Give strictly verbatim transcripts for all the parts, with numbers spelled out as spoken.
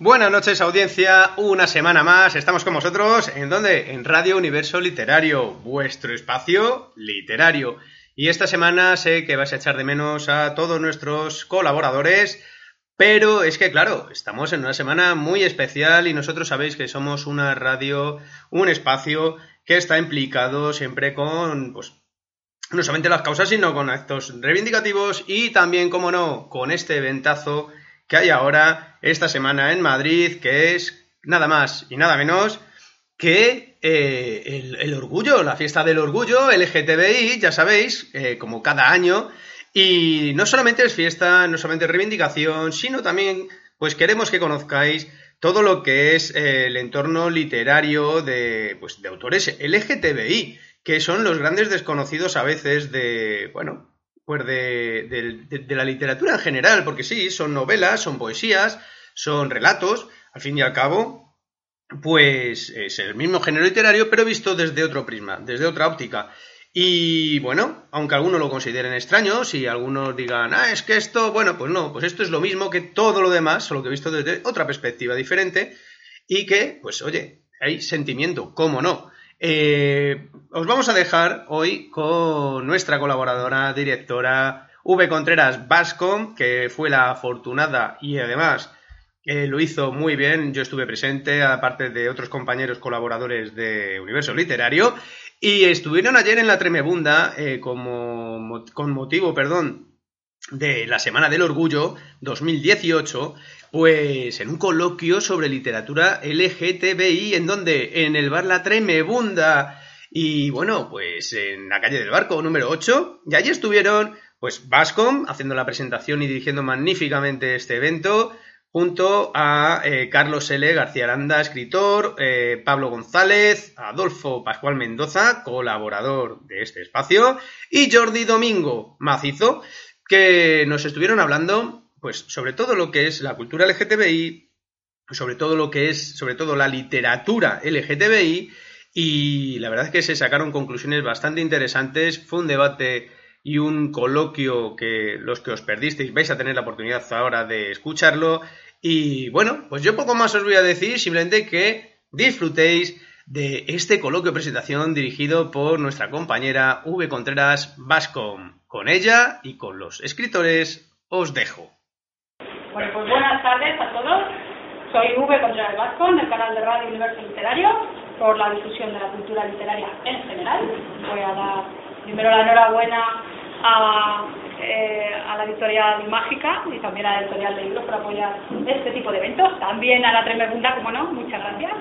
Buenas noches, audiencia, una semana más, estamos con vosotros, ¿en dónde? En Radio Universo Literario, vuestro espacio literario. Y esta semana sé que vais a echar de menos a todos nuestros colaboradores, pero es que claro, estamos en una semana muy especial y nosotros sabéis que somos una radio, un espacio que está implicado siempre con, pues, no solamente las causas, sino con actos reivindicativos y también, como no, con este eventazo que hay ahora, esta semana en Madrid, que es nada más y nada menos que eh, el, el orgullo, la fiesta del orgullo L G T B I, ya sabéis, eh, como cada año, y no solamente es fiesta, no solamente es reivindicación, sino también, pues queremos que conozcáis todo lo que es eh, el entorno literario de, pues, de autores L G T B I, que son los grandes desconocidos a veces de, bueno, pues de, de, de, de la literatura en general, porque sí, son novelas, son poesías, son relatos, al fin y al cabo, pues es el mismo género literario, pero visto desde otro prisma, desde otra óptica. Y bueno, aunque algunos lo consideren extraños y algunos digan, ah, es que esto, bueno, pues no, pues esto es lo mismo que todo lo demás, solo que visto desde otra perspectiva diferente y que, pues oye, hay sentimiento, ¿cómo no? Eh, os vamos a dejar hoy con nuestra colaboradora, directora, V. Contreras Bascom, que fue la afortunada y además eh, lo hizo muy bien. Yo estuve presente, aparte de otros compañeros colaboradores de Universo Literario, y estuvieron ayer en la Tremebunda eh, como, con motivo, perdón, de la Semana del Orgullo dos mil dieciocho, pues en un coloquio sobre literatura L G T B I, ¿en dónde? En el bar La Tremebunda, y bueno, pues en la calle del Barco, número ocho, y allí estuvieron, pues Bascom, haciendo la presentación y dirigiendo magníficamente este evento, junto a eh, Carlos L. García Aranda, escritor, eh, Pablo González, Adolfo Pascual Mendoza, colaborador de este espacio, y Jordi Domingo Macizo, que nos estuvieron hablando, pues, sobre todo lo que es la cultura L G T B I, sobre todo lo que es, sobre todo la literatura L G T B I, y la verdad es que se sacaron conclusiones bastante interesantes. Fue un debate y un coloquio que los que os perdisteis vais a tener la oportunidad ahora de escucharlo. Y bueno, pues yo poco más os voy a decir, simplemente que disfrutéis de este coloquio presentación dirigido por nuestra compañera V. Contreras Bascom. Con ella y con los escritores os dejo. Bueno, pues buenas tardes a todos. Soy V. Contreras Bascom, del canal de Radio Universo Literario, por la difusión de la cultura literaria en general. Voy a dar primero la enhorabuena a, eh, a la editorial Mágica y también a la editorial de libros por apoyar este tipo de eventos. También a la Tremebunda, como no, muchas gracias.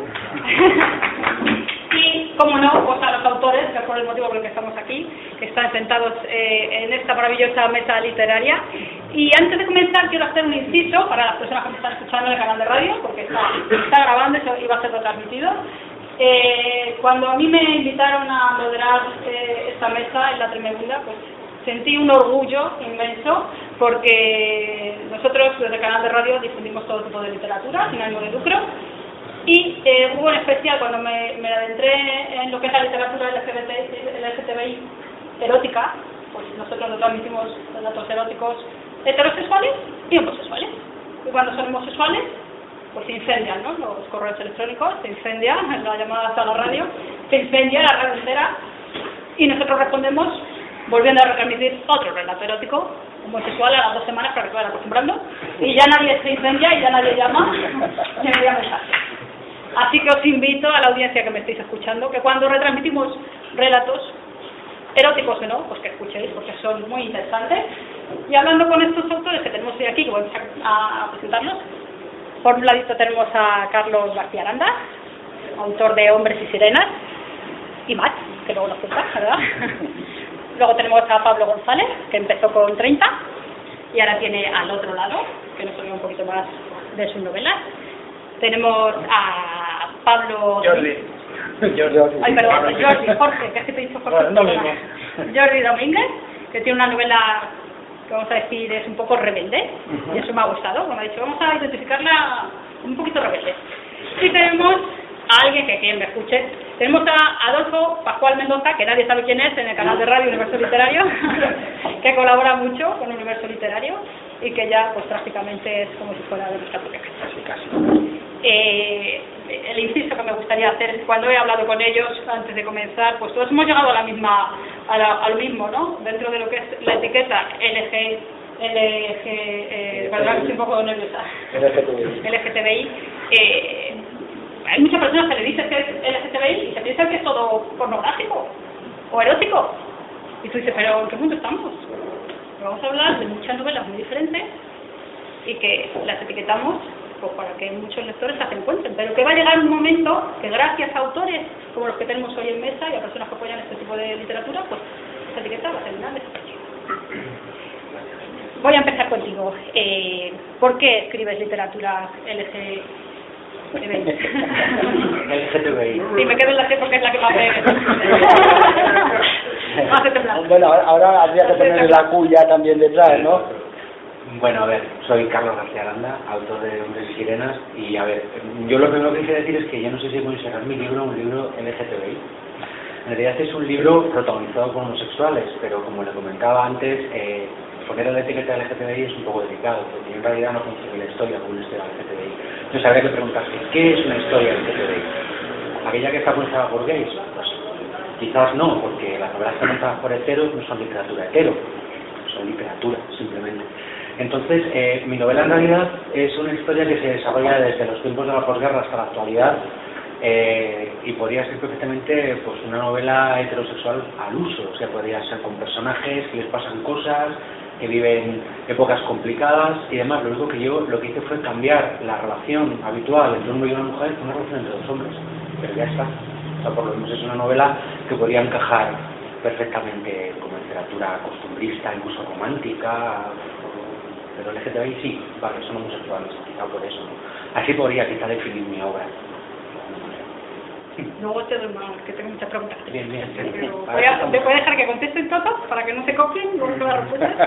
Y, como no, pues a los autores, que es por el motivo por el que estamos aquí, que están sentados eh, en esta maravillosa mesa literaria. Y antes de comenzar, quiero hacer un inciso para las personas que me están escuchando en el canal de radio, porque está, está grabando y va a ser retransmitido. Eh, cuando a mí me invitaron a moderar eh, esta mesa en la Tremebunda, pues sentí un orgullo inmenso, porque nosotros desde el canal de radio difundimos todo tipo de literatura sin ánimo de lucro. Y eh, hubo en especial cuando me, me adentré en lo que es la literatura L G T B I erótica, pues nosotros nos transmitimos relatos eróticos heterosexuales y homosexuales. Y cuando son homosexuales, pues se incendian, ¿no? Los correos electrónicos, se incendian las llamadas a la radio, se incendia la radio entera y nosotros respondemos volviendo a retransmitir otro relato erótico homosexual a las dos semanas para que vayan acostumbrando, y ya nadie se incendia y ya nadie llama ni envía mensajes. Así que os invito a la audiencia que me estéis escuchando, que cuando retransmitimos relatos eróticos o no, pues que escuchéis, porque son muy interesantes. Y hablando con estos autores que tenemos hoy aquí, que vamos a, a presentarlos, por un ladito tenemos a Carlos García Aranda, autor de Hombres y Sirenas, y más, que luego nos cuenta, ¿verdad? Luego tenemos a Pablo González, que empezó con treinta, y ahora tiene al otro lado, que nos oye un poquito más de sus novelas. Tenemos a Pablo... Jordi. Jordi. Ay, perdón, Jordi, Jorge, que es que te he dicho Jorge. Bueno, no mismo. Jordi Domínguez, que tiene una novela que vamos a decir es un poco rebelde, uh-huh. Y eso me ha gustado. Bueno, ha dicho, vamos a identificarla un poquito rebelde. Y tenemos a alguien que quien me escuche. Tenemos a Adolfo Pascual Mendoza, que nadie sabe quién es, en el canal de Radio Universo Literario, que colabora mucho con Universo Literario y que ya pues prácticamente es como si fuera de nuestra propia casa. Casi, casi. Eh, el inciso que me gustaría hacer es que cuando he hablado con ellos antes de comenzar, pues todos hemos llegado a la misma, a, la, a lo mismo, ¿no? Dentro de lo que es la etiqueta L G, L G, eh, perdón, estoy un poco nerviosa, L G T B I, eh, hay muchas personas que le dicen que es L G T B I y se piensan que es todo pornográfico o erótico. Y tú dices, pero ¿en qué mundo estamos? Vamos a hablar de muchas novelas muy diferentes y que las etiquetamos pues, para que muchos lectores las encuentren, pero que va a llegar un momento que gracias a autores como los que tenemos hoy en mesa y a personas que apoyan este tipo de literatura, pues esta etiqueta va a terminar desapareciendo. Voy a empezar contigo. Eh, ¿Por qué escribes literatura L G T B I? L G T B I. Sí, me quedo en la C porque es la que más me... más hace temblar. Bueno, ahora habría que poner la Q ya también detrás, ¿no? Bueno, a ver, soy Carlos García Aranda, autor de Hombres y Sirenas, y a ver, yo lo primero que quiero decir es que yo no sé si considerar mi libro un libro L G T B I. En realidad es un libro protagonizado por homosexuales, pero como le comentaba antes, eh, poner la etiqueta L G T B I es un poco delicado, porque en realidad no concibe la historia como una historia L G T B I. Entonces habría que preguntarse, ¿qué es una historia L G T B I? ¿Aquella que está pensada por gays? Pues quizás no, porque las novelas que están pensadas por heteros no son literatura hetero, son literatura, simplemente. Entonces, eh, mi novela en realidad es una historia que se desarrolla desde los tiempos de la posguerra hasta la actualidad, eh, y podría ser perfectamente pues una novela heterosexual al uso, o sea, podría ser con personajes que les pasan cosas, que viven épocas complicadas y demás. Lo único que yo lo que hice fue cambiar la relación habitual entre un hombre y una mujer por una relación entre dos hombres, pero ya está. O sea, por lo menos es una novela que podría encajar perfectamente como literatura costumbrista, incluso romántica, pero L G T B I sí, vale, son homosexuales, quizá por eso, ¿no? Así podría quizá definir mi obra. Luego te doy más, que tengo muchas preguntas. Bien, bien. Pero voy a, te voy a dejar que contesten todas para que no se copien luego todas las respuestas.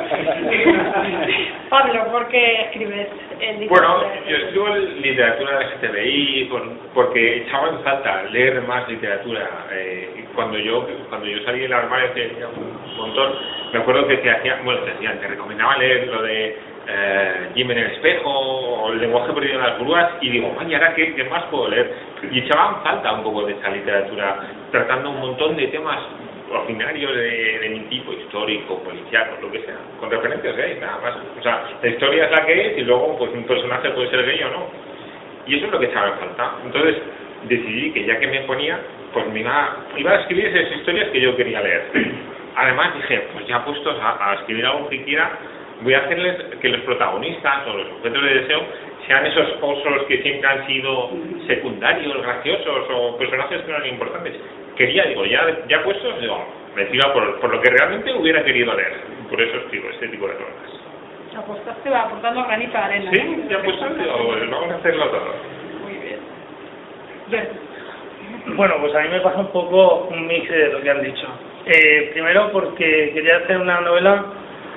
Pablo, ¿por qué escribes el libro? Bueno, yo escribo literatura L G T B I por, porque echaba en falta leer más literatura. Eh, cuando yo cuando yo salí del armario hace un montón, me acuerdo que te hacían, bueno, te hacían, te recomendaba leer lo de Eh, Jim en el espejo o El lenguaje perdido en las grúas, y digo, vaya, ahora qué, qué más puedo leer, y echaban falta un poco de esa literatura tratando un montón de temas ordinarios de, de mi tipo, histórico, policial, lo que sea, con referencias gays, nada más. O sea, la historia es la que es y luego pues un personaje puede ser gay o no, y eso es lo que echaba en falta. Entonces decidí que ya que me ponía, pues me iba, iba a escribir esas historias que yo quería leer. Además dije, pues ya puestos a, a escribir algo que quiera, voy a hacerles que los protagonistas o los objetos de deseo sean esos osos que siempre han sido secundarios, graciosos o personajes que no eran importantes. Quería, digo, ya, ya puestos, digo, me tiro por, por lo que realmente hubiera querido leer. Por eso escribo este tipo de novelas. Apostaste va aportando granito de arena. Sí, ¿no? ya puestos, digo, vamos a hacerlo todo. Muy bien. Bien. Bueno, pues a mí me pasa un poco un mix de lo que han dicho. Eh, primero porque quería hacer una novela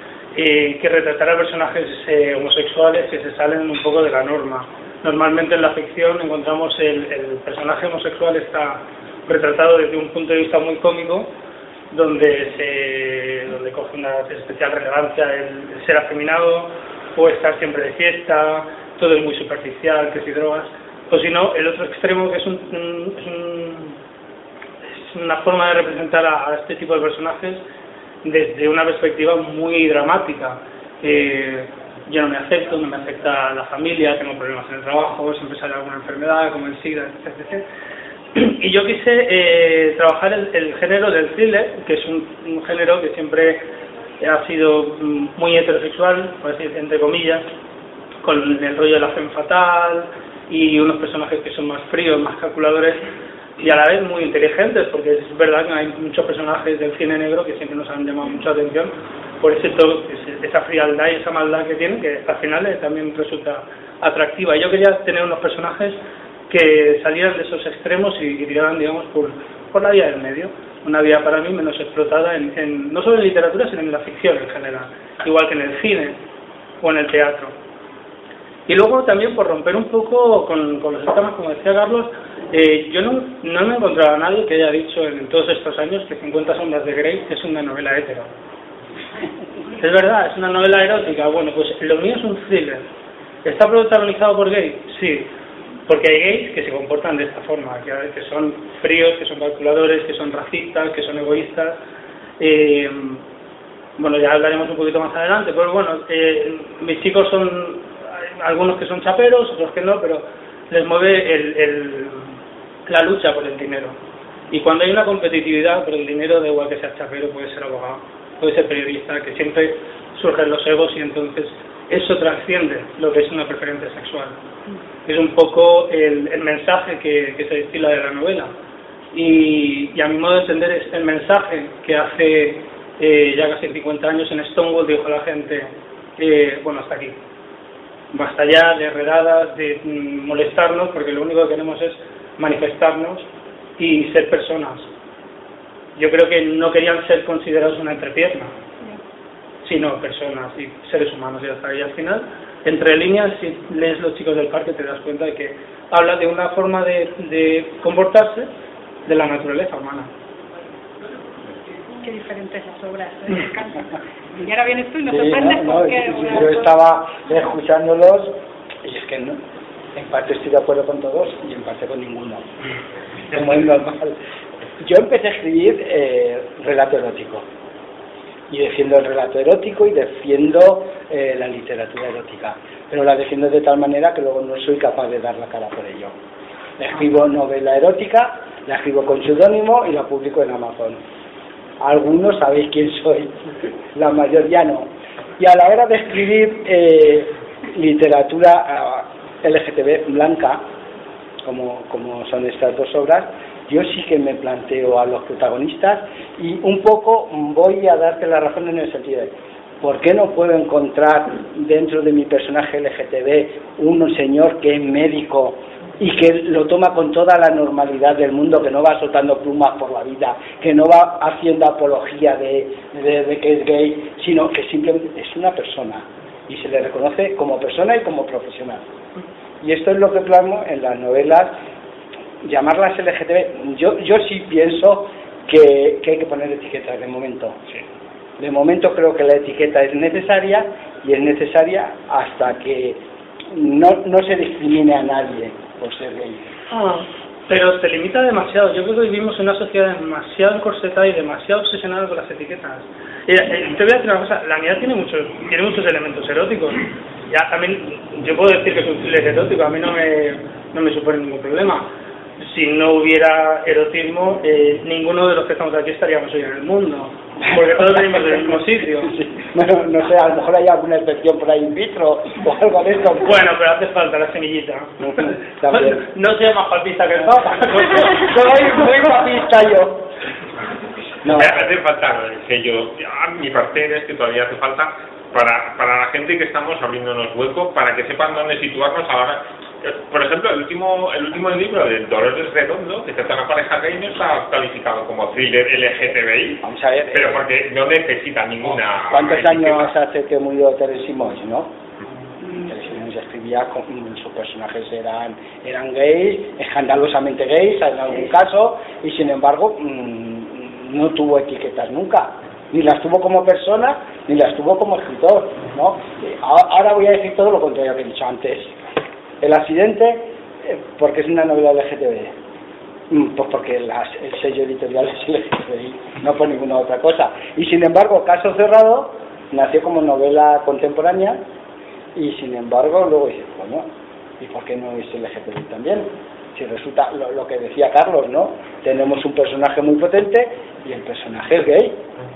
Eh, que retratara personajes eh, homosexuales que se salen un poco de la norma. Normalmente en la ficción encontramos el, el personaje homosexual está retratado desde un punto de vista muy cómico, donde se donde coge una especial relevancia el, el ser afeminado o estar siempre de fiesta, todo es muy superficial, que si drogas, o si no, el otro extremo que es, un, un, es, un, es una forma de representar a, a este tipo de personajes desde una perspectiva muy dramática. Eh, yo no me acepto, no me afecta la familia, tengo problemas en el trabajo, siempre sale alguna enfermedad como el SIDA, etcétera. Y yo quise eh, trabajar el, el género del thriller, que es un, un género que siempre ha sido muy heterosexual, por así decir, entre comillas, con el rollo de la femme fatal y unos personajes que son más fríos, más calculadores, y a la vez muy inteligentes, porque es verdad que hay muchos personajes del cine negro que siempre nos han llamado mucha atención por ese todo, esa frialdad y esa maldad que tienen, que al final también resulta atractiva. Y yo quería tener unos personajes que salieran de esos extremos y, y tiraran, digamos, por, por la vía del medio, una vía para mí menos explotada en, en, no solo en literatura, sino en la ficción en general, igual que en el cine o en el teatro. Y luego también por romper un poco con, con los esquemas, como decía Carlos, eh, yo no, no me he encontrado a nadie que haya dicho en todos estos años que cincuenta sombras de Grey es una novela hetero. Es verdad, es una novela erótica. Bueno, pues lo mío es un thriller. ¿Está protagonizado por gay? Sí. Porque hay gays que se comportan de esta forma, que, que son fríos, que son calculadores, que son racistas, que son egoístas. Eh, bueno, ya hablaremos un poquito más adelante, pero bueno, eh, mis chicos son, algunos que son chaperos, otros que no, pero les mueve el, el, la lucha por el dinero. Y cuando hay una competitividad por el dinero, da igual que sea chapero, puede ser abogado, puede ser periodista, que siempre surgen los egos y entonces eso trasciende lo que es una preferencia sexual. Es un poco el, el mensaje que, que se destila de la novela. Y, y a mi modo de entender es el mensaje que hace eh, ya casi cincuenta años en Stonewall dijo a la gente, eh, bueno, hasta aquí. Basta ya de redadas, de mm, molestarnos, porque lo único que queremos es manifestarnos y ser personas. Yo creo que no querían ser considerados una entrepierna, sino personas y seres humanos, y hasta ahí al final, entre líneas, si lees Los chicos del parque te das cuenta de que habla de una forma de, de comportarse de la naturaleza humana. Qué diferentes las obras, ¿eh? Me encantan. Y ahora vienes tú y nos sí, sorprendes no, no, porque... sí, sí, yo estaba escuchándolos y es que no, en parte estoy de acuerdo con todos y en parte con ninguno, como es normal. Yo empecé a escribir eh, relato erótico y defiendo el relato erótico y defiendo eh, la literatura erótica, pero la defiendo de tal manera que luego no soy capaz de dar la cara por ello. Escribo novela erótica, la escribo con seudónimo y la publico en Amazon. Algunos sabéis quién soy, la mayoría no. Y a la hora de escribir eh, literatura uh, L G T B blanca, como, como son estas dos obras, yo sí que me planteo a los protagonistas y un poco voy a darte la razón en el sentido de ¿por qué no puedo encontrar dentro de mi personaje L G T B un señor que es médico y que lo toma con toda la normalidad del mundo, que no va soltando plumas por la vida, que no va haciendo apología de, de, de que es gay, sino que simplemente es una persona y se le reconoce como persona y como profesional? Y esto es lo que plasmo en las novelas, llamarlas L G T B. Yo, yo sí pienso que, que hay que poner etiquetas de momento. Sí. De momento creo que la etiqueta es necesaria y es necesaria hasta que no, no se discrimine a nadie por ser gay. Ah, pero se limita demasiado. Yo creo que vivimos en una sociedad demasiado encorsetada y demasiado obsesionada con las etiquetas. Eh, eh, te voy a decir una cosa, la mía tiene muchos, tiene muchos elementos eróticos. Ya también, yo puedo decir que soy un thriller erótico, a mí no me, no me supone ningún problema. Si no hubiera erotismo, eh, ninguno de los que estamos aquí estaríamos hoy en el mundo, porque todos venimos del mismo sitio. Sí. Bueno, no sé, a lo mejor hay alguna excepción por ahí in vitro o algo de esto. Bueno, pero hace falta la semillita. También. No sea más papista que el Papa. Soy muy papista yo. No. Hace falta el sello. A mi parecer es que todavía hace falta para, para la gente que estamos abriéndonos hueco, para que sepan dónde situarnos a la hora. Por ejemplo, el último el último libro de Dolores Redondo, que trata una pareja gay, no está calificado como thriller L G T B I. Vamos a ver. Pero eh, porque no necesita ninguna. ¿Cuántos años hace que murió Teresa Simons, no? Teresa Simons escribía con sus personajes eran eran gays, escandalosamente gays en algún caso, y sin embargo mmm, no tuvo etiquetas nunca. Ni las tuvo como persona, ni las tuvo como escritor, ¿no? Ahora voy a decir todo lo contrario que he dicho antes. El accidente, eh, porque es una novela L G T B, pues porque las, el sello editorial es L G T B I, no por ninguna otra cosa. Y sin embargo, Caso Cerrado nació como novela contemporánea y sin embargo luego dice, bueno, ¿y por qué no es L G T B I también? Si resulta lo, lo que decía Carlos, ¿no? Tenemos un personaje muy potente y el personaje es gay.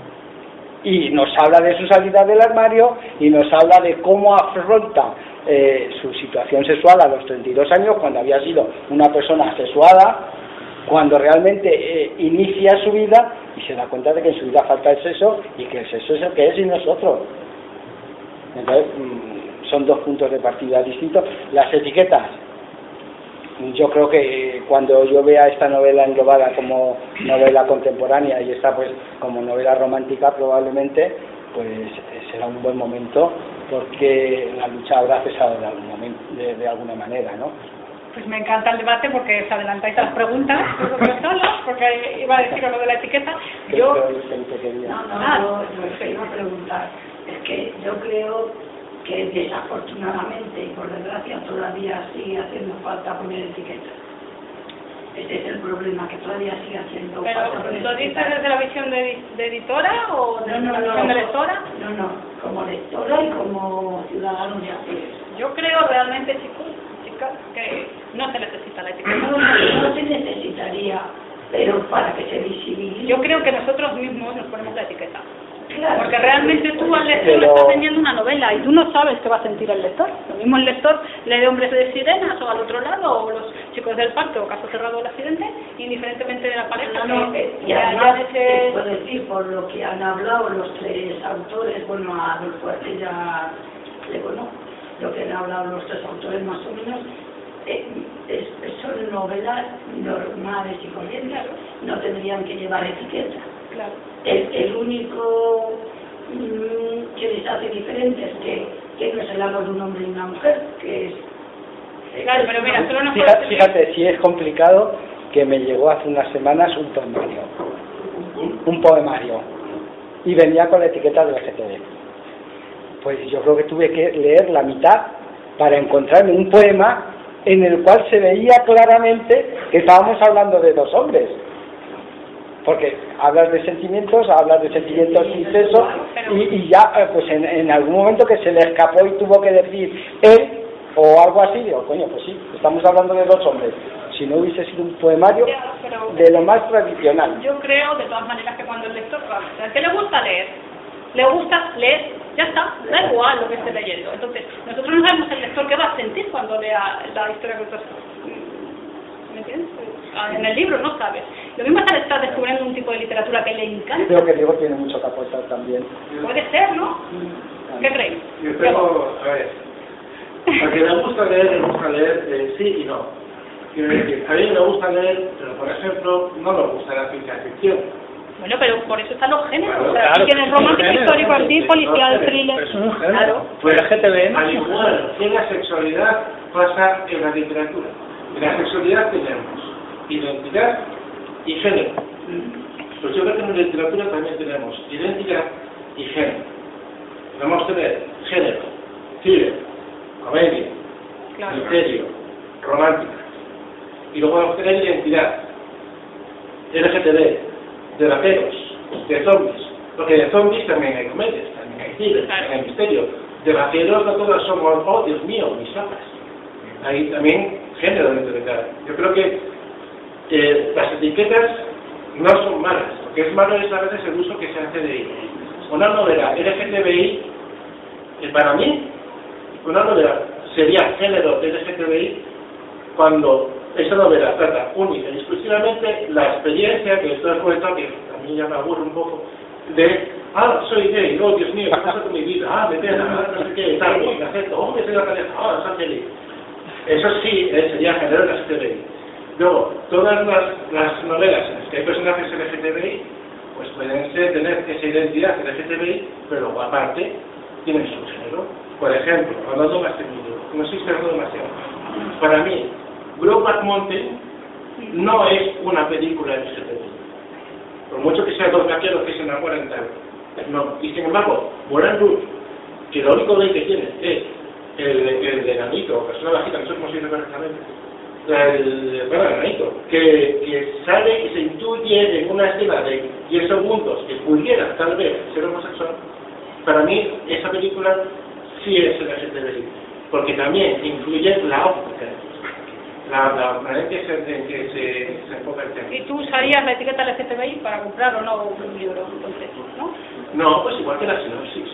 Y nos habla de su salida del armario y nos habla de cómo afronta eh, su situación sexual a los treinta y dos años, cuando había sido una persona asexuada, cuando realmente eh, inicia su vida y se da cuenta de que en su vida falta el sexo y que el sexo es el que es y nosotros. Entonces, mmm, son dos puntos de partida distintos. Las etiquetas, yo creo que cuando yo vea esta novela englobada como novela contemporánea y esta pues como novela romántica, probablemente pues será un buen momento porque la lucha habrá cesado de, algún momento, de, de alguna manera, ¿no? Pues me encanta el debate porque os adelantáis a las preguntas vosotros solos, porque iba a decir lo de la etiqueta. Yo... No, no, no, yo, yo iba a preguntar. Es que yo creo que desafortunadamente y por desgracia todavía sigue haciendo falta poner etiquetas. Ese es el problema, que todavía sigue haciendo ¿Pero falta poner lo dices etiquetas. desde la visión de, de editora o desde No, no, la no, visión de lectora? No, no, como lectora y como ciudadano de a pie. Yo creo realmente, chicos, chicas, que no se necesita la etiqueta. No, no, no se necesitaría, pero para que se visibilice. Yo creo que nosotros mismos nos ponemos la etiqueta. Claro. Porque realmente tú al lector Pero- le estás vendiendo una novela y tú no sabes qué va a sentir el lector. Lo mismo el lector lee Hombres de Sirenas o al otro lado, o Los Chicos del Pacto o Caso Cerrado del Accidente, indiferentemente de la pareja. No, no, que, eh, y que además haya te ese... puedo decir, por lo que han hablado los tres autores, bueno, a Adolfo Arte ya le conozco, lo que han hablado los tres autores más o menos, eh, es- son novelas normales y corrientes, no tendrían que llevar etiqueta. Claro. El, el único mm, que les hace diferente es que, que no es el amor de un hombre y una mujer, que es... Claro, pero mira, solo nos Fíjate, puedes decir- fíjate, si es complicado, que me llegó hace unas semanas un poemario. Un poemario. Y venía con la etiqueta de L G T B. Pues yo creo que tuve que leer la mitad para encontrarme un poema en el cual se veía claramente que estábamos hablando de dos hombres. Porque hablas de sentimientos, hablas de sentimientos sin sexo, y, y ya, eh, pues en, en algún momento que se le escapó y tuvo que decir él o algo así, digo, coño, pues sí, estamos hablando de dos hombres. Si no hubiese sido un poemario Ya, pero- de lo más tradicional. Yo creo, de todas maneras, que cuando el lector, al que le gusta leer, le gusta leer, ya está, da igual lo que esté leyendo. Entonces, nosotros no sabemos el lector qué va a sentir cuando lea la historia que estás... ¿Me entiendes? En el libro no sabes. Lo mismo es al estar descubriendo un tipo de literatura que le Yo encanta. creo que Diego tiene mucho que aportar también. Puede ser, ¿no? ¿Qué creéis? Yo tengo, a ver, al que me gusta leer, me gusta leer eh, sí y no. Quiero decir, a mí me gusta leer, pero por ejemplo, no me gusta la ciencia ficción. Bueno, pero por eso están los géneros. Claro, O sea, claro, si tienes pero romántico, género, histórico, así, no, policial, no, thriller. Pero es un género. Claro. Pues L G T B, ¿no? Al igual que la sexualidad pasa en la literatura. En la sexualidad tenemos identidad y género. Pues yo creo que en la literatura también tenemos identidad y género. Podemos tener género, thriller, comedia, Claro. misterio, romántica. Y luego vamos a tener identidad, L G T B, de raperos, de zombies. Porque de zombies también hay comedias, también hay thriller, Claro. también hay misterio. De raperos no todos somos, oh Dios mío, mis papas. Hay también género dentro de cada. Yo creo que eh, las etiquetas no son malas, porque es malo es a veces el uso que se hace de ellas. Una novela L G T B I, eh, para mí, una novela sería género L G T B I cuando esa novela trata única y exclusivamente la experiencia que estoy comentando, que a mí ya me aburre un poco, de, ah, soy gay, oh Dios mío, ¿qué pasa con mi vida? Ah, me pena, ah, no sé qué, tal, me acepto, oh, me soy la pareja, ah, soy feliz. Eso sí eh, sería género L G T B I. Luego, todas las, las novelas en las que hay personajes L G T B I, pues pueden ser, tener esa identidad L G T B I, pero luego aparte tienen su género. Por ejemplo, hablando más técnico, no estoy esperando demasiado. Para mí, Brokeback Mountain no es una película L G T B I. Por mucho que sean dos vaqueros que se enamoran tal. No. Y sin embargo, Moulin Rouge, que lo único gay que tiene es el, el enanito, o persona bajita, no sé cómo se dice correctamente, el, bueno, el enanito, que, que sale y se intuye en una escena de diez segundos que pudiera tal vez ser homosexual. Para mí, esa película sí es L G T B I, porque también incluye la óptica, la, la manera en que se, en que se, se enfoca el tema. ¿Y tú usarías la etiqueta L G T B I para comprar o no un libro, entonces, no? No, pues igual que la sinopsis.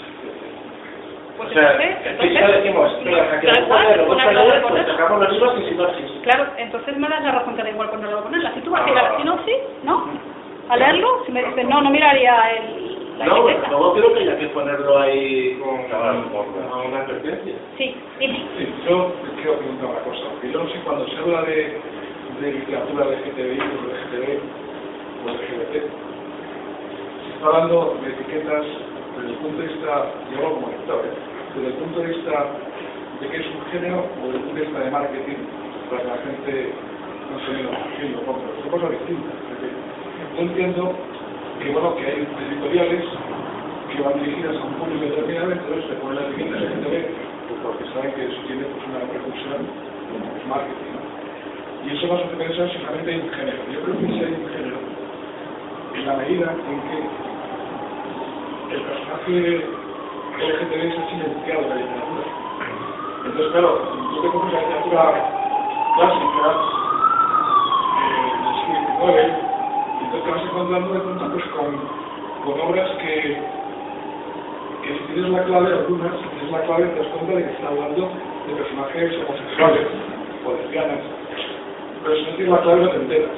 Pues O sea, entonces, si ya decimos, mira, a que da no igual, puede leer, pon gusta algo de leer, pues ponerla. sacamos los libros sin sinopsis. Claro, entonces me das la razón que da igual ponerlo o ponerla. Si tú vas a ir a la Ah. sinopsis, ¿no? A leerlo, si me dices, no, no miraría el, la No, bueno, etiqueta. luego creo que haya que ponerlo ahí con, con una advertencia. Sí, dime. Sí, yo quiero preguntar una cosa, porque yo no sé cuando se habla de, de literatura L G T B I o L G T B o L G B T, se está hablando de etiquetas desde el punto de vista, yo hablo como lector, ¿eh? desde el punto de vista de que es un género o desde el punto de vista de marketing para que la gente no se vea haciendo compras. Son cosas distintas. Es decir, yo entiendo que bueno que hay editoriales que que van dirigidas a un público determinado, entonces se ponen las etiquetas L G T B, pues porque saben que eso tiene pues, una repercusión en el marketing, ¿no? Y eso va a suceder solamente en un género. Yo creo que sí hay un género en la medida en que el personaje L G T B es silenciado de la literatura. Entonces, claro, yo te coges la literatura clásica eh, del siglo diecinueve, y entonces te vas encontrando de pronto pues, con, con obras que, que si tienes la clave, algunas, si tienes la clave, te das cuenta de que está hablando de personajes homosexuales o lesbianas, pero si no tienes la clave no te enteras.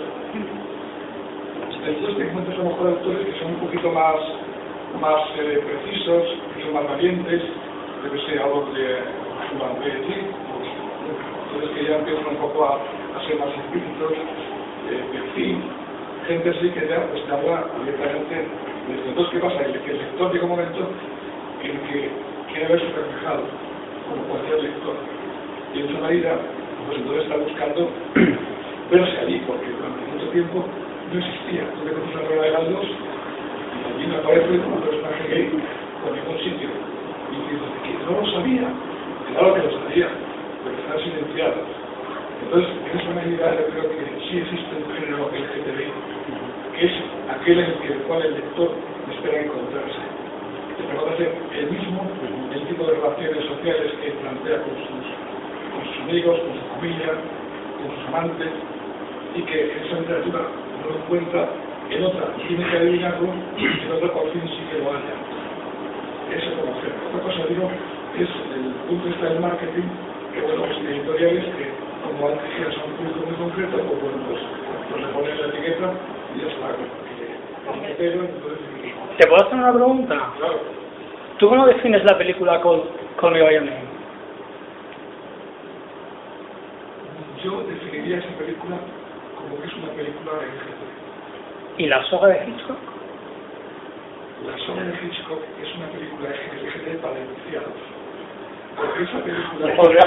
Después te encuentras a lo mejor autores que son un poquito más, más eh, precisos, que son más valientes, yo que sé, algo de Human Being, entonces que ya empiezan un poco a, a ser más explícitos, eh, en fin, gente así que ya pues, te habla abiertamente de esto. Entonces, ¿qué pasa? El, que el lector llega un momento en que quiere verse reflejado, como cualquier lector, y en esa medida, pues entonces está buscando verse allí, porque durante mucho tiempo no existía. Tú te coges una novela de Galdós y allí no aparece un personaje gay por ningún sitio. Y dices, que no lo sabía, claro que lo sabía, pero está silenciado. Entonces, en esa medida yo creo que sí existe un género L G T B, que es aquel en el, que, el cual el lector espera encontrarse. Espera conocer el mismo, el tipo de relaciones sociales que plantea con sus, con sus amigos, con su familia, con sus amantes, y que esa literatura no lo encuentra en otra, tiene que adivinarlo, y en otra por fin sí que lo haya. Eso es conocer. Otra cosa, digo, es el punto de vista del marketing, que bueno, pues editoriales que, como antes giras a un público muy concreto, pues bueno, pues, pues le pones la etiqueta y ya está. Pero, entonces, ¿te puedo hacer una pregunta? Claro. ¿Tú cómo defines la película Call, Call Me By Your Name? Yo definiría esa película como que es una película L G T B. ¿Y la soga de Hitchcock? La soga de Hitchcock es una película L G T B para iniciados. Porque esa película...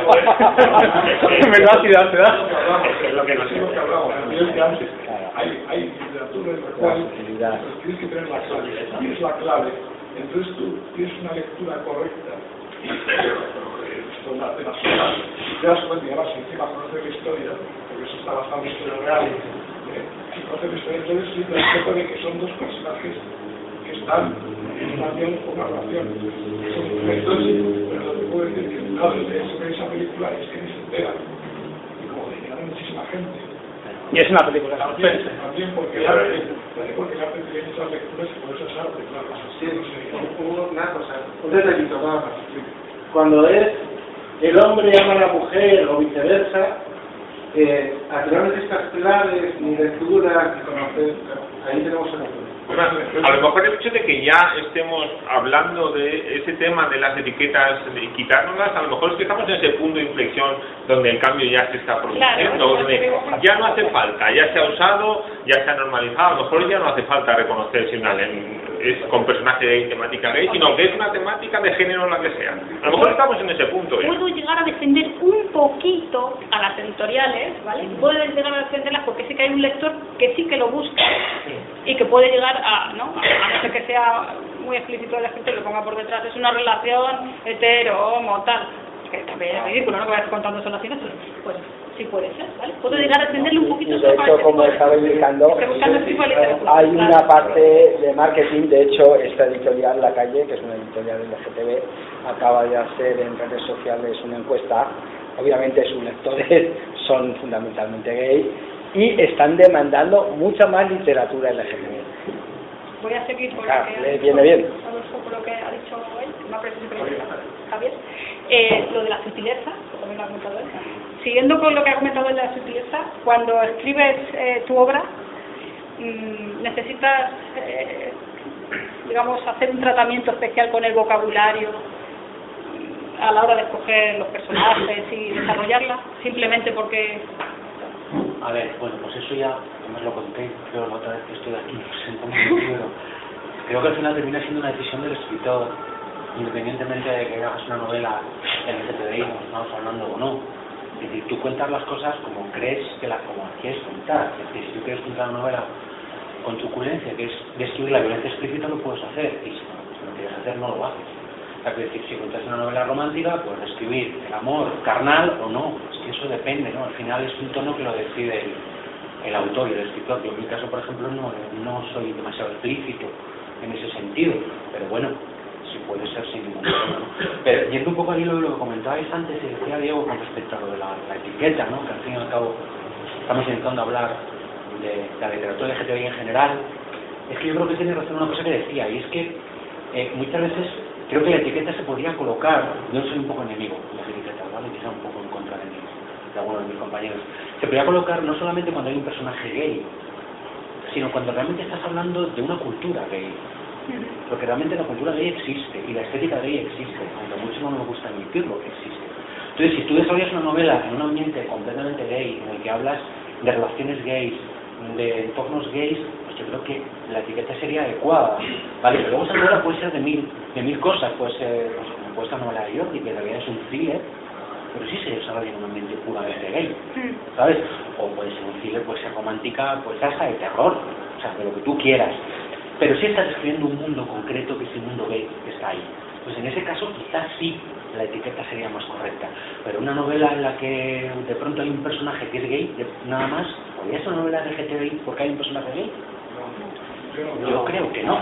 Me da ciudad, te da. Es lo que nos hemos hablado antes. Hay, hay literatura en la cual tienes que tener la clave. Si tienes la clave, entonces tú tienes una lectura correcta y esto de la soga, y te das cuenta, y además encima conocer la historia, porque eso está basado en historia real, ¿eh? Si conoces la historia, entonces sí te das cuenta de que son dos personajes que están en relación con una relación. Son diferentes, pero lo que puedo decir que el lado de esa película es que ni se entera. Y como le llegaron muchísima gente. Y es una película de También, suspense. también porque el arte, también porque el arte tiene muchas lecturas y por eso es arte, claro. Sí, una cosa, un detallito nada más. Cuando es el hombre ama a la mujer o viceversa, eh, al final de estas claves, ni lecturas, ni conocer, ahí tenemos el problema. A lo mejor el hecho de que ya estemos hablando de ese tema de las etiquetas y quitárnoslas, a lo mejor es que estamos en ese punto de inflexión donde el cambio ya se está produciendo, claro, donde ya no hace falta, ya se ha usado, ya se ha normalizado, a lo mejor ya no hace falta reconocer si una es con personaje gay, temática gay, sino que es una temática de género la que sea. A lo mejor estamos en ese punto ya. Puedo llegar a defender un poquito a las editoriales, ¿vale? Puedo llegar a defenderlas porque sí que hay un lector que sí que lo busca y que puede llegar a, ¿no? A no ser que sea muy explícito el escritor y lo ponga por detrás, es una relación hetero, homo, tal, que también es ridículo, ¿no? Que vayas contando solaciones, pues sí puede ser, ¿vale? Puedo llegar a defenderle un poquito. Y de hecho, como estaba indicando, hay una parte de marketing. De hecho, esta editorial La Calle, que es una editorial L G T B, acaba de hacer en redes sociales una encuesta. Obviamente sus lectores son fundamentalmente gay y están demandando mucha más literatura L G T B. Voy a seguir por Claro, lo que le ha dicho, viene bien. por lo que ha dicho él, que me ha parecido súper interesante, Javier. Eh, lo de la sutileza, que también lo ha comentado él. Siguiendo con lo que ha comentado él de la sutileza, cuando escribes eh, tu obra, mmm, necesitas, eh, digamos, hacer un tratamiento especial con el vocabulario a la hora de escoger los personajes y desarrollarla, simplemente porque... A ver, bueno, pues eso ya, además lo conté, creo la otra vez que estoy aquí presentando un libro. Creo que al final termina siendo una decisión del escritor, independientemente de que hagas una novela L G T B I, como estamos hablando o no. Es decir, tú cuentas las cosas como crees que las como quieres contar. Es decir, si tú quieres contar una novela con truculencia, que es describir la violencia explícita, lo puedes hacer. Y si no, que quieres hacer no lo haces. O sea, es decir, si cuentas una novela romántica, pues escribir el amor carnal o no, es que eso depende, ¿no? Al final es un tono que lo decide el, el autor y el escritor. Yo en mi caso, por ejemplo, no, no soy demasiado explícito en ese sentido, pero bueno, sí puede ser sin ningún problema, ¿no? Pero yendo un poco al hilo de lo que comentabais antes y decía Diego con respecto a lo de la, la etiqueta, ¿no? Que al fin y al cabo estamos intentando hablar de la literatura L G T B I en general. Es que yo creo que tiene razón una cosa que decía, y es que eh, muchas veces creo que la etiqueta se podría colocar, yo soy un poco enemigo de las etiquetas, ¿vale? Quizá un poco en contra de, mí, de algunos de mis compañeros. Se podría colocar no solamente cuando hay un personaje gay, sino cuando realmente estás hablando de una cultura gay. Porque realmente la cultura gay existe, y la estética gay existe, aunque a muchos no nos gusta admitirlo, existe. Entonces, si tú desarrollas una novela en un ambiente completamente gay, en el que hablas de relaciones gays, de entornos gays, pues yo creo que la etiqueta sería adecuada, ¿vale? Pero luego esa novela puede ser de mil, de mil cosas, puede ser, pues, como puede ser una novela de Jordi, que en realidad es un thriller, pero sí se desarrolla en un ambiente puramente gay, ¿sabes? O puede ser un thriller, puede ser romántica, pues hasta de terror, o sea, de lo que tú quieras. Pero sí estás describiendo un mundo concreto que es el mundo gay que está ahí. Pues en ese caso quizás sí la etiqueta sería más correcta. Pero una novela en la que de pronto hay un personaje que es gay, nada más, ¿podría ser una novela L G T B I porque hay un personaje gay? Yo creo que no.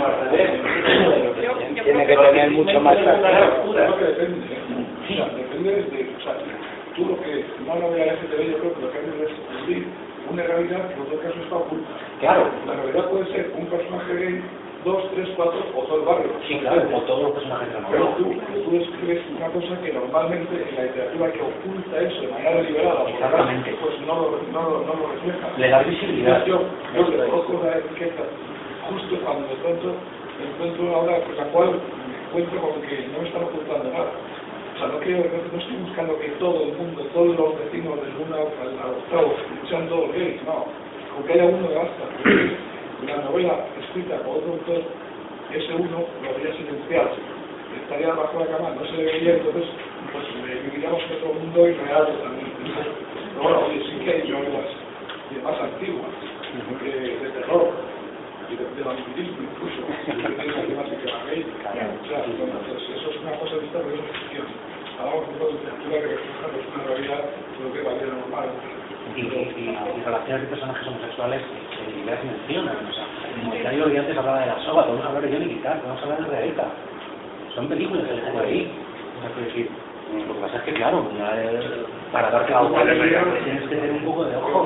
Tiene que tener mucho más claro. Claro que depende. O sea, depende de... O sea, tú lo que... Una novela L G T B I yo creo que lo que haces es descubrir una realidad que en otro caso está oculta. Claro. La realidad puede ser un personaje gay, dos, tres, cuatro o todo el barrio. Sí, claro, o todos los personajes de la novela. Pero tú, tú escribes una cosa que normalmente en la literatura que oculta eso de manera deliberada, exactamente, pues no lo, no, lo, no lo refleja. Le da visibilidad. Yo, yo le coloco la etiqueta justo cuando de pronto encuentro una obra pues, la cual me encuentro con que no me están ocultando nada. O sea, no, quiero, no estoy buscando que todo el mundo, todos los vecinos del uno al octavo sean todos gays, no. Con que haya uno que basta. La novela escrita por otro autor, ese uno lo habría silenciado. Estaría bajo la cama, no se le veía, entonces pues viviríamos en otro mundo irreal también. Pero bueno, oye, sí que hay novelas más antiguas, de, de terror, de, de vampirismo incluso, de temas de que la gay. O sea, entonces, eso es una cosa de esta pero es ficción. Hablamos de literatura que refleja pues, una realidad de lo que va a ser normal. Y, y, y relaciones de personajes homosexuales que ya se mencionan. O sea, como ya yo antes hablaba de la soga, podemos hablar de Johnny Guitar, podemos hablar de Rebeca. Son películas que se ahí. O sea, quiero decir, lo que pasa es que, claro, para darte la vuelta tienes que tener un poco de ojo.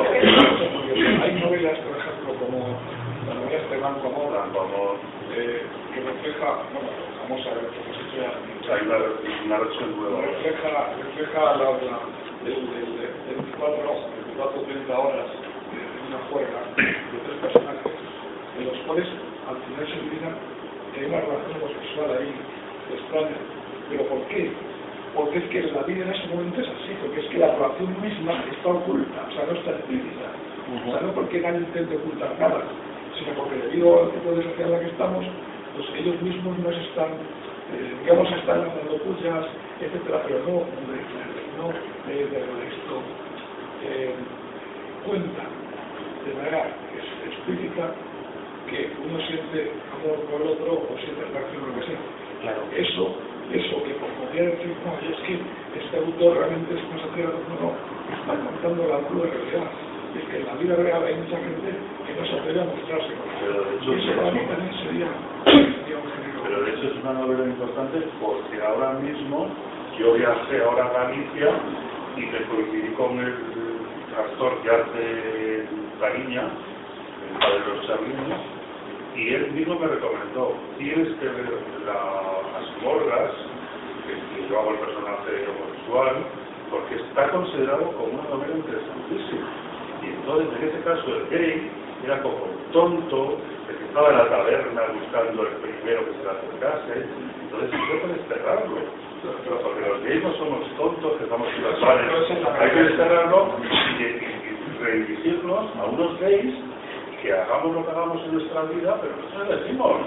Hay novelas, por ejemplo, como la novela de Blanco Amor, eh, que refleja, bueno, famosa, hay una, una versión nueva. Refleja, refleja la, la, el, el, el veinticuatro, veinticuatro treinta horas de una juega de tres personajes, en los cuales al final se olvida que hay una relación homosexual ahí extraña. ¿Pero por qué? Porque es que la vida en ese momento es así, porque es que la relación misma está oculta, o sea, no está explícita. O sea, no porque nadie intente ocultar nada, sino porque debido al tipo de sociedad en la que estamos, pues ellos mismos nos están, eh, digamos, están dando pullas, etcétera, pero no, no eh, de esto eh, cuenta de manera explícita que uno siente amor por el otro o siente atracción o lo que sea. Claro. Eso, eso que por podría decir, no, es que este autor realmente es más atrevado, no, no, está contando la cruda realidad. Es que en la vida real hay mucha gente que no se atreve a mostrarse. Pero de hecho, y eso para mí también sería, sería un género. Pero de hecho es una novela importante porque ahora mismo yo viajé ahora a Galicia y me coincidí con el actor que hace la niña, el padre de los chavinos, y él mismo me recomendó, tienes que ver las morgas, que yo hago el personaje homosexual, porque está considerado como una novela interesantísima. Y entonces, en ese caso, el gay era como el tonto, el que estaba en la taberna buscando el primero que se le acercase. Entonces, hay que desterrarlo. Porque los gays no somos tontos, que estamos casuales. Hay que desterrarlo y, y, y redirigirnos a unos gays que hagamos lo que hagamos en nuestra vida, pero nosotros decimos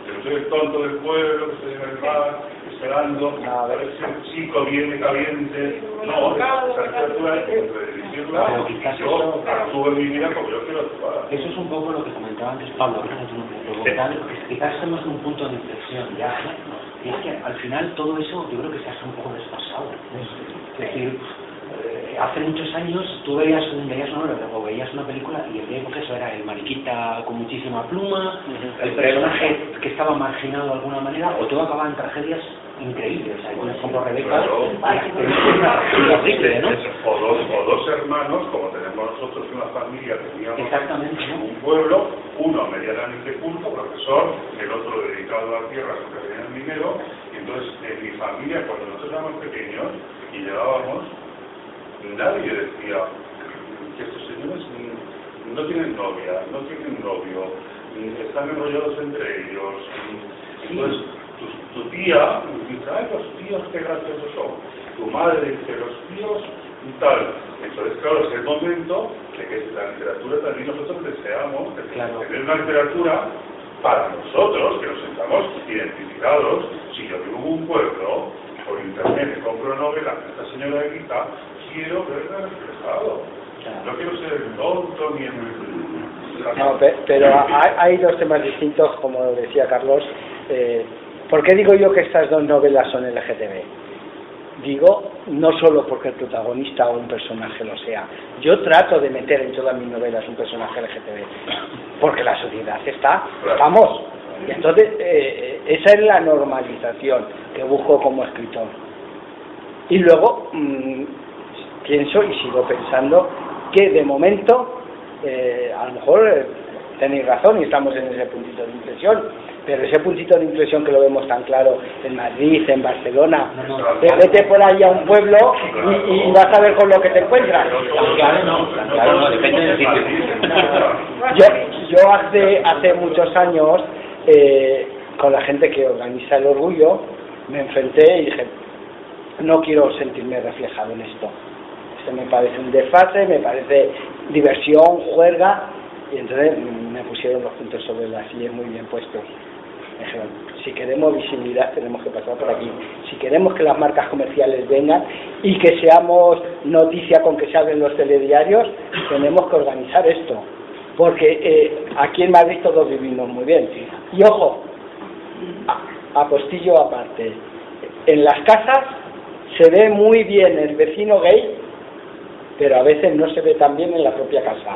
que no soy el tonto del pueblo, que estoy en el bar, esperando, a ver si el chico viene caliente. No, esa literatura hay que redirigirla y yo actúo en mi vida como yo quiero actuar. Eso es un poco lo que comentaba antes Pablo, que quizás estamos en un punto de inflexión ya, ¿no? Y es que al final todo eso yo creo que se hace un poco desfasado. Es decir, eh, hace muchos años tú veías, un, veías, una, o veías una película y el día que eso era el mariquita con muchísima pluma, el personaje que estaba marginado de alguna manera, o todo acababa en tragedias increíbles. Hay por ejemplo Rebeca, horrible, ¿no? O dos, o dos hermanos, como tenemos nosotros una familia, teníamos exactamente, ¿no? un pueblo, uno medianamente culto, profesor, el otro dedicado a la tierra, porque tenían dinero, y entonces en mi familia, cuando nosotros éramos pequeños y llegábamos, nadie decía que estos señores no tienen novia, no tienen novio, están enrollados entre ellos. Entonces, tu, tu tía dice, ay, los tíos qué graciosos son. Tu madre dice, los tíos y tal. Entonces, claro, es el momento de que la literatura también nosotros deseamos de claro. tener una literatura para nosotros, que nos sentamos identificados. Si yo vivo en un pueblo, por internet me compro novela, esta señora de Quita, quiero verla reflejado. No quiero ser el tonto ni el... No, pero hay, hay dos temas distintos, como decía Carlos. Eh, ¿Por qué digo yo que estas dos novelas son L G T B? Digo, no solo porque el protagonista o un personaje lo sea. Yo trato de meter en todas mis novelas un personaje L G T B, porque la sociedad está, estamos. Y entonces, eh, esa es la normalización que busco como escritor. Y luego, mmm, pienso y sigo pensando que de momento, eh, a lo mejor eh, tenéis razón y estamos en ese puntito de inflexión, pero ese puntito de inflexión que lo vemos tan claro en Madrid, en Barcelona, no, no, vete por ahí a un pueblo y, y vas a ver con lo que te encuentras. Claro, no, claro, no, depende del sitio. Yo, yo hace, hace muchos años, eh, con la gente que organiza el Orgullo, me enfrenté y dije, no quiero sentirme reflejado en esto. Esto me parece un desfase, me parece diversión, juerga, y entonces me pusieron los puntos sobre las sillas muy bien puestos. Me dijeron, si queremos visibilidad tenemos que pasar por aquí. Si queremos que las marcas comerciales vengan y que seamos noticia con que se hablen los telediarios, tenemos que organizar esto. Porque eh, aquí en Madrid todos vivimos muy bien. Y ojo, apostillo aparte, en las casas se ve muy bien el vecino gay, pero a veces no se ve tan bien en la propia casa.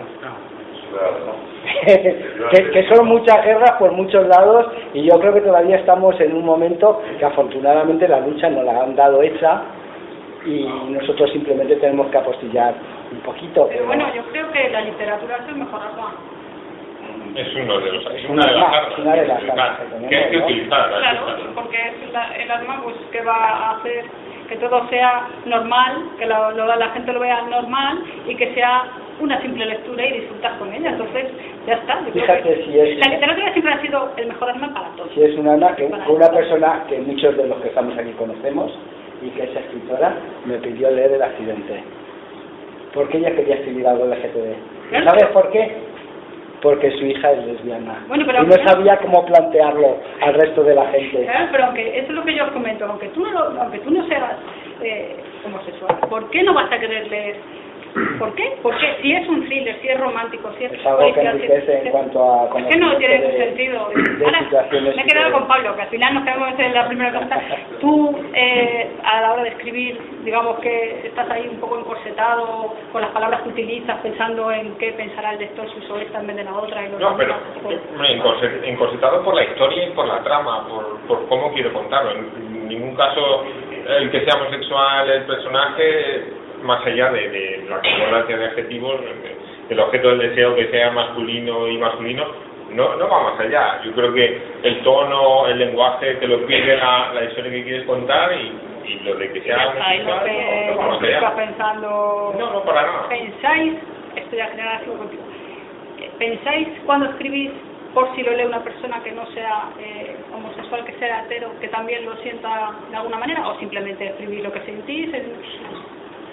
que, que son muchas guerras por muchos lados, y yo creo que todavía estamos en un momento que afortunadamente la lucha nos la han dado hecha y nosotros simplemente tenemos que apostillar un poquito. Pero bueno, yo creo que la literatura es el mejor arma. Es uno de los, es una de las armas, una de las armas que hay que utilizar. Claro, porque es la, el arma pues que va a hacer que todo sea normal, que lo, lo, la gente lo vea normal y que sea una simple lectura y disfrutar con ella. Entonces, ya está. Yo Fíjate creo que si es, la literatura siempre ha sido el mejor arma para todos. Si es un arma que una persona que muchos de los que estamos aquí conocemos y que es escritora me pidió leer El accidente. Porque ella quería escribir algo L G T B. ¿Sabes por qué? Porque su hija es lesbiana. Bueno, pero y no sabía cómo plantearlo al resto de la gente. Claro, pero aunque eso es lo que yo os comento, aunque tú no, lo, aunque tú no seas eh, homosexual, ¿por qué no vas a querer leer? ¿Por qué? Porque si es un thriller, si es romántico, si es... Es algo que enriquece en cuanto a... Es que no tiene ningún sentido. Ahora, me he quedado con Pablo, que al final nos quedamos en la primera pregunta. Tú, eh, a la hora de escribir, digamos que estás ahí un poco encorsetado con las palabras que utilizas, pensando en qué pensará el lector si uso esta en vez de la otra. Y lo no, pero encorset, encorsetado por la historia y por la trama, por, por cómo quiero contarlo. En ningún caso el que sea homosexual el personaje... más allá de, de la concordancia de adjetivos, el objeto del deseo que sea masculino y masculino, no, no va más allá. Yo creo que el tono, el lenguaje te lo pide la, la historia que quieres contar y, y lo de que sea homosexual, no, no va más allá. ¿Estás pensando? No, no, para nada. ¿Pensáis, estoy a generar algo contigo, pensáis cuando escribís, por si lo lee una persona que no sea eh, homosexual, que sea hetero, que también lo sienta de alguna manera, o simplemente escribís lo que sentís? En...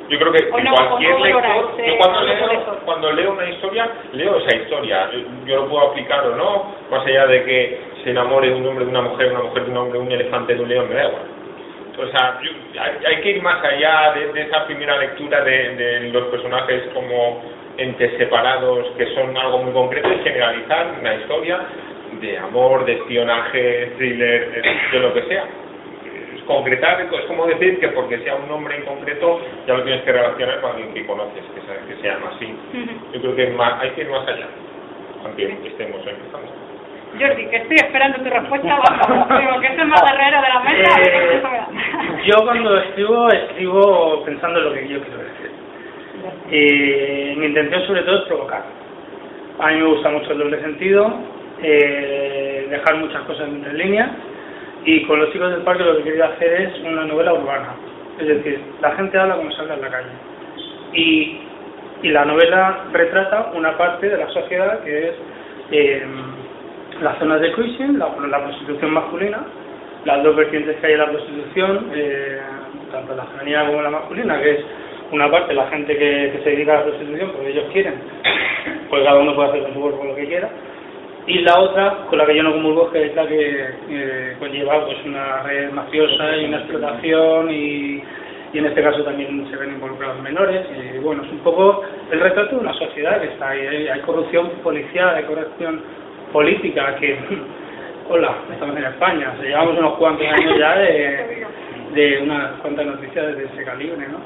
Yo creo que, que no, cualquier no lector, valoras, yo eh, cuando no leo, lector. cuando leo una historia, leo esa historia. Yo lo puedo aplicar o no, más allá de que se enamore un hombre de una mujer, una mujer de un hombre, un elefante de un león, me da igual. O sea, yo, hay, hay que ir más allá de, de esa primera lectura de, de los personajes como entes separados que son algo muy concreto y generalizar una historia de amor, de espionaje, thriller, de, de lo que sea. Es concretar, es como decir que porque sea un nombre en concreto ya lo tienes que relacionar con alguien que conoces, que se, que se llama así. Yo creo que más, hay que ir más allá, aunque estemos empezando. Jordi, que estoy esperando tu respuesta, digo que esto es más guerrero de la mesa. Eh, yo cuando escribo, escribo pensando en lo que yo quiero decir. Eh, mi intención sobre todo es provocar. A mí me gusta mucho el doble sentido, eh, dejar muchas cosas entre líneas, y con los chicos del parque lo que quería hacer es una novela urbana. Es decir, la gente habla como se habla en la calle. Y, y la novela retrata una parte de la sociedad que es... Eh, las zonas de cruising, la, la prostitución masculina, las dos vertientes que hay en la prostitución, eh, tanto la femenina como la masculina, que es una parte la gente que, que se dedica a la prostitución porque ellos quieren, pues cada uno puede hacer con su cuerpo lo que quiera, y la otra, con la que yo no comulgo, que es la que eh, conlleva pues una red mafiosa y una explotación, y, y en este caso también se ven involucrados menores, y bueno, es un poco el retrato de una sociedad que está ahí, hay, hay corrupción policial, hay corrupción política, que hola, estamos en España, o sea, llevamos unos cuantos años ya de, de unas cuantas noticias de ese calibre, ¿no?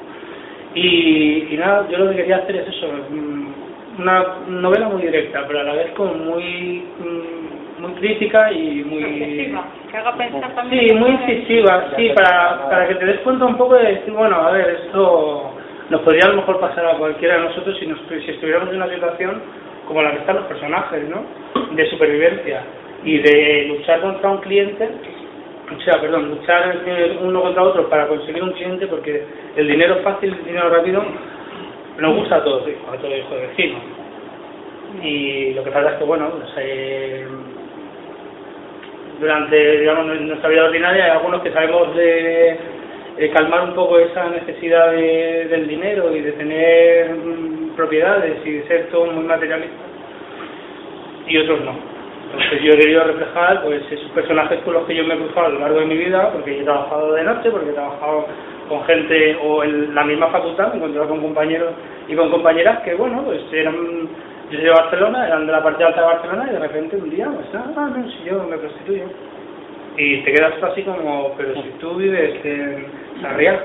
Y, y nada, yo lo que quería hacer es eso, una novela muy directa, pero a la vez como muy muy crítica y muy incisiva, que haga pensar también. Sí, muy incisiva, sí, para, para que te des cuenta un poco de decir, bueno, a ver, esto nos podría a lo mejor pasar a cualquiera de nosotros si, nos, si estuviéramos en una situación como la que están los personajes, ¿no? De supervivencia y de luchar contra un cliente, o sea, perdón, luchar uno contra otro para conseguir un cliente, porque el dinero fácil, el dinero rápido, nos gusta a todos, a todos hijos de vecinos. Y lo que pasa es que, bueno, pues, eh, durante, digamos, nuestra vida ordinaria hay algunos que sabemos de, de calmar un poco esa necesidad de, del dinero y de tener mm, propiedades y de ser todo muy materialista, y otros no. Entonces yo he querido reflejar pues esos personajes con los que yo me he cruzado a lo largo de mi vida, porque yo he trabajado de noche, porque he trabajado con gente o en la misma facultad, me he encontrado con compañeros y con compañeras que, bueno, pues eran, yo soy de Barcelona, eran de la parte alta de Barcelona, y de repente un día, pues, ah, no, si yo me prostituyo. Y te quedas así como, pero si tú vives en Sarriá,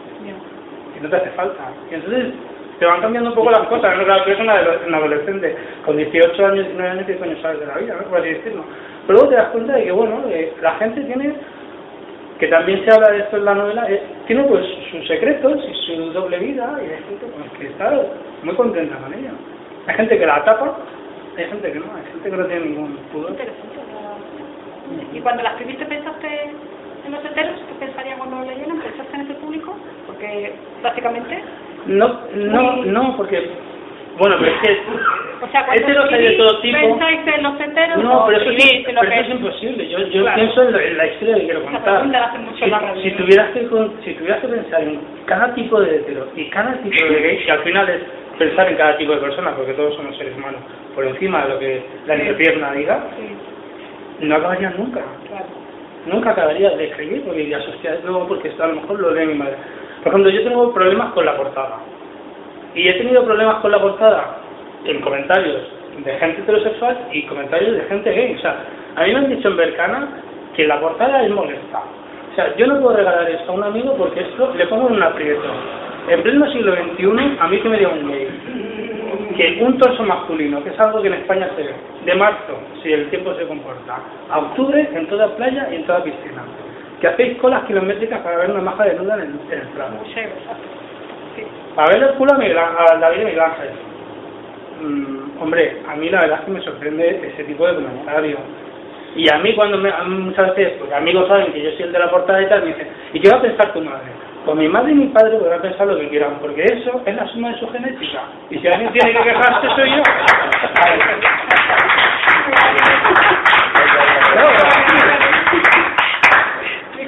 y no te hace falta. Y entonces te van cambiando un poco las cosas, ¿no? Claro, tú eres una adolescente, con dieciocho años, diecinueve años, ¿qué coño sabes de la vida, ¿no? Por así decirlo. Pero luego te das cuenta de que, bueno, eh, la gente tiene, que también se habla de esto en la novela, eh, tiene pues sus secretos y su doble vida, y hay gente pues, que está muy contenta con ella. Hay gente que la tapa, hay gente que no, hay gente que no tiene ningún pudor. Interesante. ¿Y cuando la escribiste pensaste en los heteros? ¿Qué pensarían cuando lo leyeran? ¿Pensaste en ese público? Porque básicamente... No, no, no, porque... Bueno, pero es que... O sea, cuando heteros hay de todo tipo. ¿Pensáis en los heteros? No, pero eso, sí, pero pero que... eso es imposible. Yo, yo Claro. pienso en la, en la historia que quiero Esa contar. pregunta la hacen mucho Si, en la radio. si, tuvieras que, con- si tuvieras que pensar en cada tipo de hetero y cada tipo de gay, que al final es pensar en cada tipo de persona, porque todos somos seres humanos, por encima de lo que la entrepierna diga, Sí, no acabarías nunca. claro. Nunca acabaría de escribir, porque dirías, hostia, luego porque esto a lo mejor lo lee mi madre. Por ejemplo, yo tengo problemas con la portada. Y he tenido problemas con la portada en comentarios de gente heterosexual y comentarios de gente gay. O sea, a mí me han dicho en Bercana que la portada es molesta. O sea, yo no puedo regalar esto a un amigo porque esto le pongo en un aprieto. En pleno siglo veintiuno, a mí que me diga un gay que un torso masculino, que es algo que en España se ve, de marzo, si el tiempo se comporta, a octubre en toda playa y en toda piscina, que hacéis colas kilométricas para ver una maja desnuda en el, en el plano, Museo, exacto. Sí. para ver el culo a, Miguel, a David y Miguel Ángel. Mm, hombre, a mí la verdad es que me sorprende ese tipo de comentarios. Y a mí cuando me, muchas veces, porque amigos saben que yo soy el de la portada y tal, me dicen, ¿y qué va a pensar tu madre? Pues mi madre y mi padre podrán pensar lo que quieran, porque eso es la suma de su genética. Y si alguien tiene que quejarse, soy yo.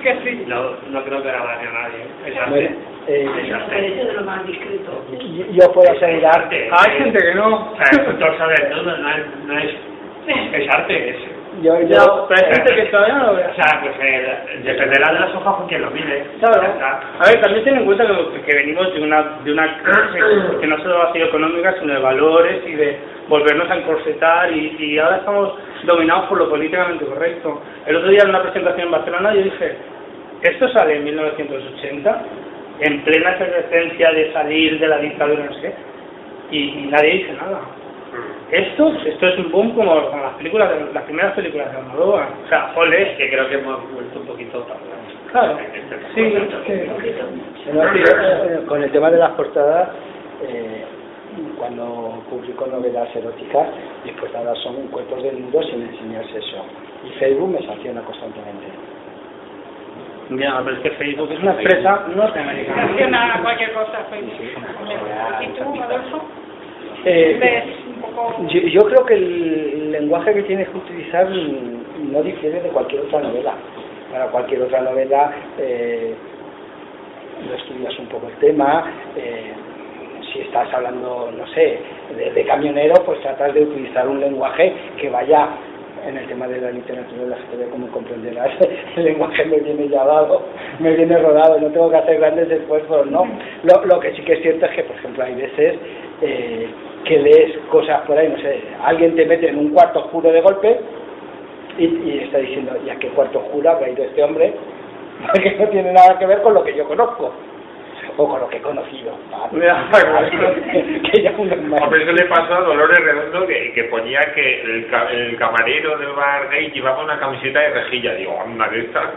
que sí. No, no creo que haga daño a nadie. Es arte. Bueno, eh, Me parece de lo más discreto. yo- yo puedo asegurar Hay gente que no. O sea, el doctor sabe todo, no es, no es, es arte. Es, yo, yo, no, pero hay gente que todavía no lo ve. O sea, pues eh, dependerá de las hojas con quien lo mire. Claro. Ya está. A ver, también ten en cuenta que, que venimos de una, de una clase que no solo ha sido económica, sino de valores y de volvernos a encorsetar y, y ahora estamos dominados por lo políticamente correcto. El otro día en una presentación en Barcelona yo dije, esto sale en mil novecientos ochenta, en plena efervescencia de salir de la dictadura, no sé qué, y, y nadie dice nada. Esto, esto es un boom como, como las películas, de, las primeras películas de Almodóvar. O sea, ole, que creo que hemos vuelto un poquito tarde. Claro, sí, sí. No, sí, eh, con el tema de las portadas, eh, cuando publico novelas eróticas, mis portadas son cuerpos desnudos sin enseñar sexo. Y Facebook me sanciona constantemente. Ya, pero es que Facebook es una empresa norteamericana. Funciona cualquier cosa, Facebook. ¿Y tú, Adolfo? Eh, ¿Ves un poco...? yo, yo creo que el lenguaje que tienes que utilizar no difiere de cualquier otra novela. Para cualquier otra novela eh, lo estudias un poco el tema, eh, si estás hablando, no sé, de, de camionero, pues tratas de utilizar un lenguaje que vaya, en el tema de la literatura de la G T B, como comprenderás, el lenguaje me viene ya dado, me viene rodado, no tengo que hacer grandes esfuerzos, ¿no? Lo, lo que sí que es cierto es que, por ejemplo, hay veces eh, que lees cosas por ahí, no sé, alguien te mete en un cuarto oscuro de golpe y, y está diciendo, ¿y a qué cuarto oscuro habrá ido este hombre? Porque no tiene nada que ver con lo que yo conozco o con lo que he conocido. Que ya Hombre, eso le pasó a Dolores Redondo, que, que ponía que el, ca el camarero del bar gay llevaba una camiseta de rejilla. Digo, anda, de esta.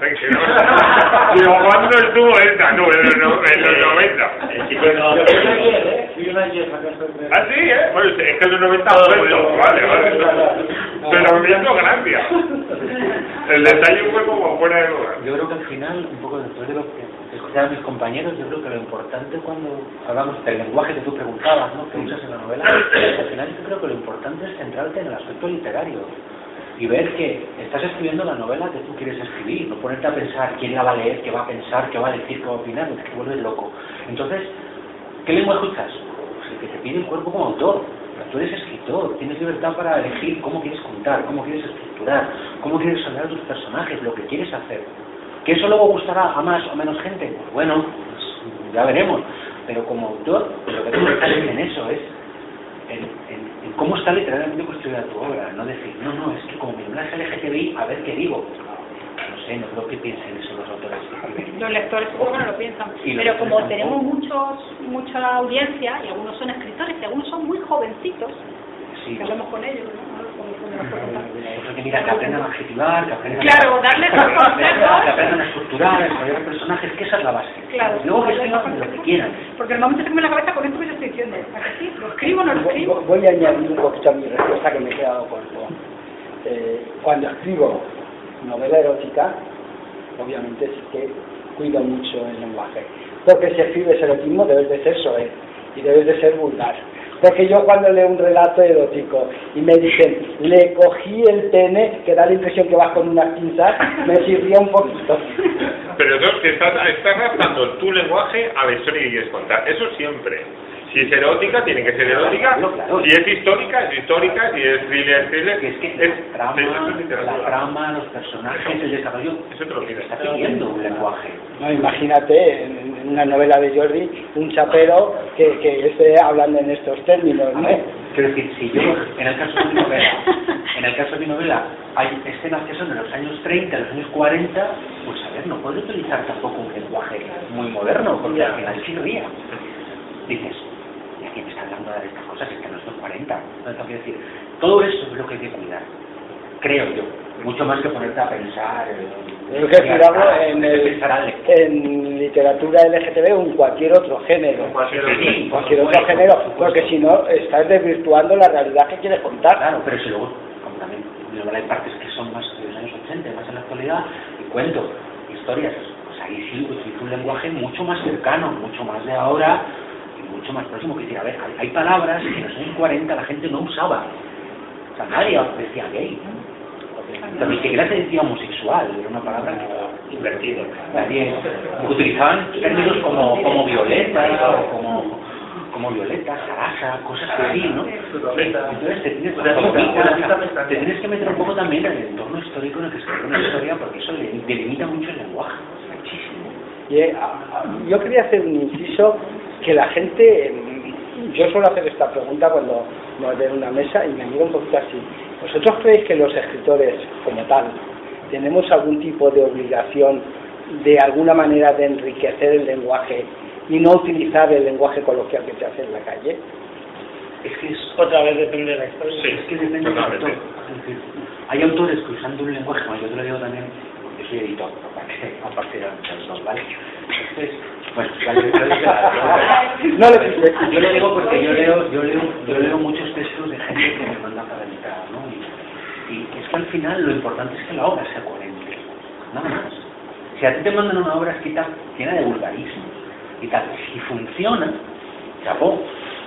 Digo, ¿cuándo estuvo esta? No, en los, no, en los noventa. Yo fui ayer, ¿eh? Fui una ayer a casa de... Ah, sí, ¿eh? Bueno, es que en los noventa ha vuelto. Vale, vale. Pero me hizo gracia. El detalle fue como fuera de lugar. Yo creo que al final, un poco después de lo que escuchaba a mis compañeros, yo creo que lo importante cuando hablamos del lenguaje que tú preguntabas, ¿no?, que usas en la novela, al final yo creo que lo importante es centrarte en el aspecto literario y ver que estás escribiendo la novela que tú quieres escribir, no ponerte a pensar quién la va a leer, qué va a pensar, qué va a decir, qué va a opinar, que te vuelves loco. Entonces, ¿qué lenguaje usas? Pues el que te pide el cuerpo como autor. Tú eres escritor, tienes libertad para elegir cómo quieres contar, cómo quieres estructurar, cómo quieres sonar a tus personajes, lo que quieres hacer. ¿Que eso luego gustará a más o menos gente? Pues bueno, pues ya veremos. Pero como autor, lo que tú estás en eso es en, en, en cómo está literalmente construida tu obra. No decir, no, no, es que como mi novela es L G T B I, a ver qué digo. No sé, no creo que piensen eso los autores. Los lectores supongo que no lo piensan. Y Pero como tampoco. tenemos muchos mucha audiencia, y algunos son escritores, y algunos son muy jovencitos, Sí. que hablamos con ellos, ¿no? Otro que mira, que aprendan a adjetivar, que aprendan Claro, a... darles que los consejos. aprendan a estructurar, a desarrollar personajes, que esa es la base. Claro. Luego que escriban lo que quieran. Porque normalmente se come la cabeza con esto que yo estoy diciendo. ¿A que sí? ¿Lo escribo o no lo Voy- escribo? Voy a añadir un poquito a mi respuesta que me he quedado corto. Eh, cuando escribo novela erótica, obviamente sí que cuido mucho el lenguaje. Porque si escribes erotismo debes de ser soez y debes de ser vulgar. Porque yo cuando leo un relato erótico y me dicen, le cogí el pene, que da la impresión que vas con unas pinzas, me sirvía un poquito. Pero eso, que estás, estás adaptando tu lenguaje a la historia que quieres contar. Eso siempre. Si es erótica, tiene que ser erótica. Claro, claro. Si es histórica, es histórica. Si es thriller, thriller. Que es que es, la trama, eso es literatura. la trama, los personajes, el desarrollo, Eso te lo pides. está pidiendo un lenguaje. No, imagínate en en una novela de Jordi un chapero que, que esté hablando en estos términos, ¿no? Quiero decir, si yo, en el caso de mi novela, en el caso de mi novela, hay escenas que son de los años treinta, de los años cuarenta, pues a ver, no puedo utilizar tampoco un lenguaje muy moderno, porque al final sirvía. Dices, ¿y aquí me está hablando de estas cosas? Es que no es los cuarenta. No tengo que decir, todo eso es lo que hay que cuidar, creo yo, mucho más que ponerte a pensar. Yo que cuidarlo en, el, pensar al lector. en literatura L G T B o en cualquier otro género. Cualquier Sí, sí, por cualquier otro supuesto, género, por supuesto. porque si no estás desvirtuando la realidad que quieres contar. Claro, pero si luego, como también, mi novela hay partes que son más de los años ochenta, más en la actualidad, y cuento historias, pues ahí sí utilizo un lenguaje mucho más cercano, mucho más de ahora, y mucho más próximo. Que decir, a ver, hay, hay palabras que en los años cuarenta la gente no usaba. O sea, nadie decía gay, ¿no? Pero ni siquiera se decía homosexual, era una palabra que invertido. Nadie utilizaban términos como, como violeta o como, como violeta, sarasa, cosas así, ¿no? Entonces te tienes, te tienes que meter un poco también en el entorno histórico en el que se escribe una historia, porque eso delimita mucho el lenguaje, muchísimo. Y, eh, yo quería hacer un inciso que la gente, yo suelo hacer esta pregunta cuando me voy a una mesa y me miro un poquito así. ¿Vosotros creéis que los escritores, como tal, tenemos algún tipo de obligación de alguna manera de enriquecer el lenguaje y no utilizar el lenguaje coloquial que se hace en la calle? Es que es, otra vez depende de la historia. Sí, es que depende del autor. Hay autores que usando un lenguaje, como yo te lo digo también, yo soy editor, aparte, aparte de los dos, ¿vale? Entonces, bueno, no lo quise. Yo lo digo porque yo leo, yo leo, yo leo muchos textos de gente que me manda para editar, ¿no? Y, y es que al final lo importante es que la obra sea coherente, nada más. Si a ti te mandan una obra escrita llena de vulgarismos y tal, si funciona, chapó.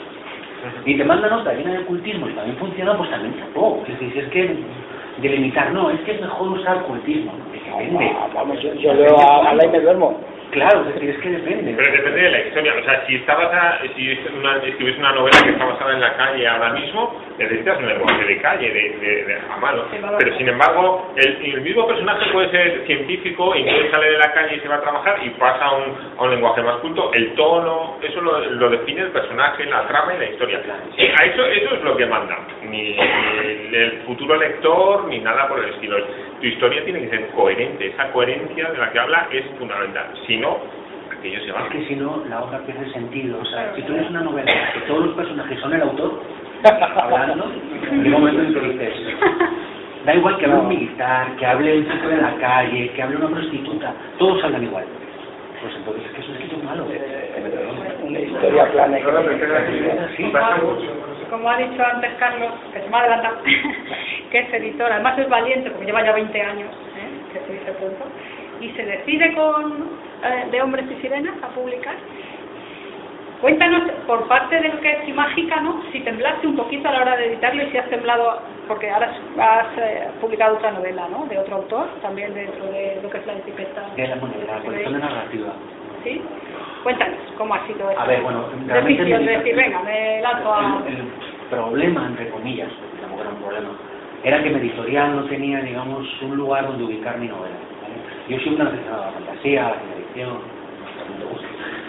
Y te mandan otra llena de ocultismo y también funciona, pues también chapó. Es decir, si es que delimitar, no, es que es mejor usar ocultismo. Es que depende. Vamos, yo, yo leo a Ala y me duermo. Claro, es decir, es que depende. Pero depende de la historia. O sea, si está basada, si una, escribes una novela que está basada en la calle ahora mismo, necesitas un lenguaje de calle, de, de, de a mano. Pero sin embargo, el, el mismo personaje puede ser científico y entonces sale de la calle y se va a trabajar y pasa a un, a un lenguaje más culto. El tono, eso lo, lo define el personaje, la trama y la historia. Sí, a eso, eso es lo que manda. Ni, ni el futuro lector, ni nada por el estilo. Tu historia tiene que ser coherente. Esa coherencia de la que habla es fundamental. Si no, aquello se va. Es que si no, la obra pierde sentido. O sea, si tú eres una novela que todos los personajes son el autor, hablando, en un momento en que dices, da igual que hable un militar, que hable un chico de la calle, que hable una prostituta, todos hablan igual. Pues entonces es que eso es que es malo. Una historia plana. Sí, como ha dicho antes Carlos, que se me ha adelantado, que es editor, además es valiente porque lleva ya veinte años, ¿eh? Que se dice pronto, y se decide con eh, de Hombres y Sirenas a publicar. Cuéntanos, por parte de lo que es Mágica, ¿no? Si temblaste un poquito a la hora de editarlo y si has temblado, porque ahora has eh, publicado otra novela, ¿no? De otro autor, también dentro de lo que es la etiqueta. De la moneda, la colección de narrativa. ¿Sí? Cuéntanos, ¿cómo ha sido eso? A ver, bueno, realmente... Decisión de decir, venga, me lanzo a... El, el problema, entre comillas, porque tampoco era un problema, era que mi editorial no tenía, digamos, un lugar donde ubicar mi novela, ¿vale? Yo siempre he aficionado a la fantasía, a la ciencia ficción, no me gusta.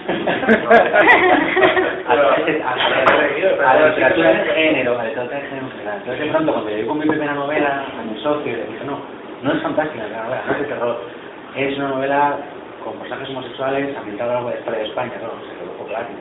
a, la, a, a la literatura de género, a la literatura de género en general. Entonces, de pronto, cuando llegué con mi primera novela a mi socio, le dije, no, no es fantástica la novela, no es de terror, es una novela con personajes homosexuales ambientada algo de historia de España, claro, se quedó poco claro.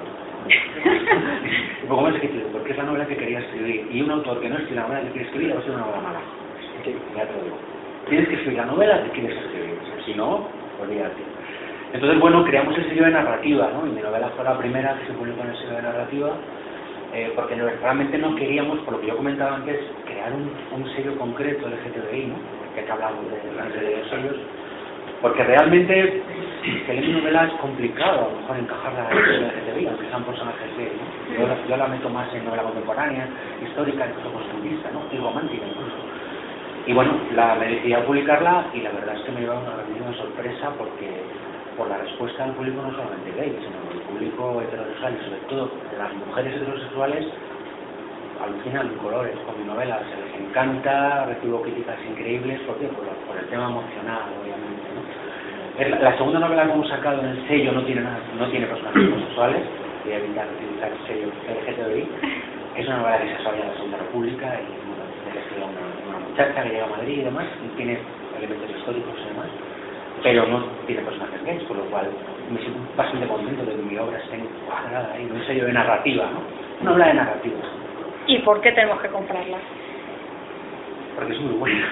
Y poco más escrito, porque es la novela que quería escribir, y un autor que no escribe la novela que quiere escribir va a ser una novela mala. Sí, ya te lo digo. Tienes que escribir la novela que quieres escribir, si no, olvídate. Entonces, bueno, creamos el sello de narrativa, ¿no? Y mi novela fue la primera que se publicó en el sello de narrativa, eh, porque no, realmente no queríamos, por lo que yo comentaba antes, crear un, un sello concreto L G T B I, ¿no? Ya que hablamos de la serie de sellos, porque realmente, que leer mi novela es complicado, a lo mejor encajarla en el L G T B I, aunque sean personajes gays, ¿no? Yo, yo la meto más en novela contemporánea, histórica, incluso costumbrista, ¿no? Y romántica incluso. Y bueno, la, me decidí a publicarla y la verdad es que me lleva una grandísima sorpresa porque por la respuesta del público no solamente gay, sino del público heterosexual y sobre todo las mujeres heterosexuales alucinan en colores con mi novela, se les encanta, recibo críticas increíbles porque por, por el tema emocional, obviamente, ¿no? Es la, la segunda novela que hemos sacado en el sello no tiene nada, no tiene personajes homosexuales, voy a evitar utilizar el sello L G T B I, es una novela que se desarrolla en la Segunda República y bueno, es una, una muchacha que llega a Madrid y demás, y tiene elementos históricos y demás, pero no tiene personajes gays, por lo cual me siento bastante contento de que mi obra esté encuadrada ahí, un sello de narrativa, ¿no? Una obra de narrativa. ¿Y por qué tenemos que comprarla? Porque es muy buena.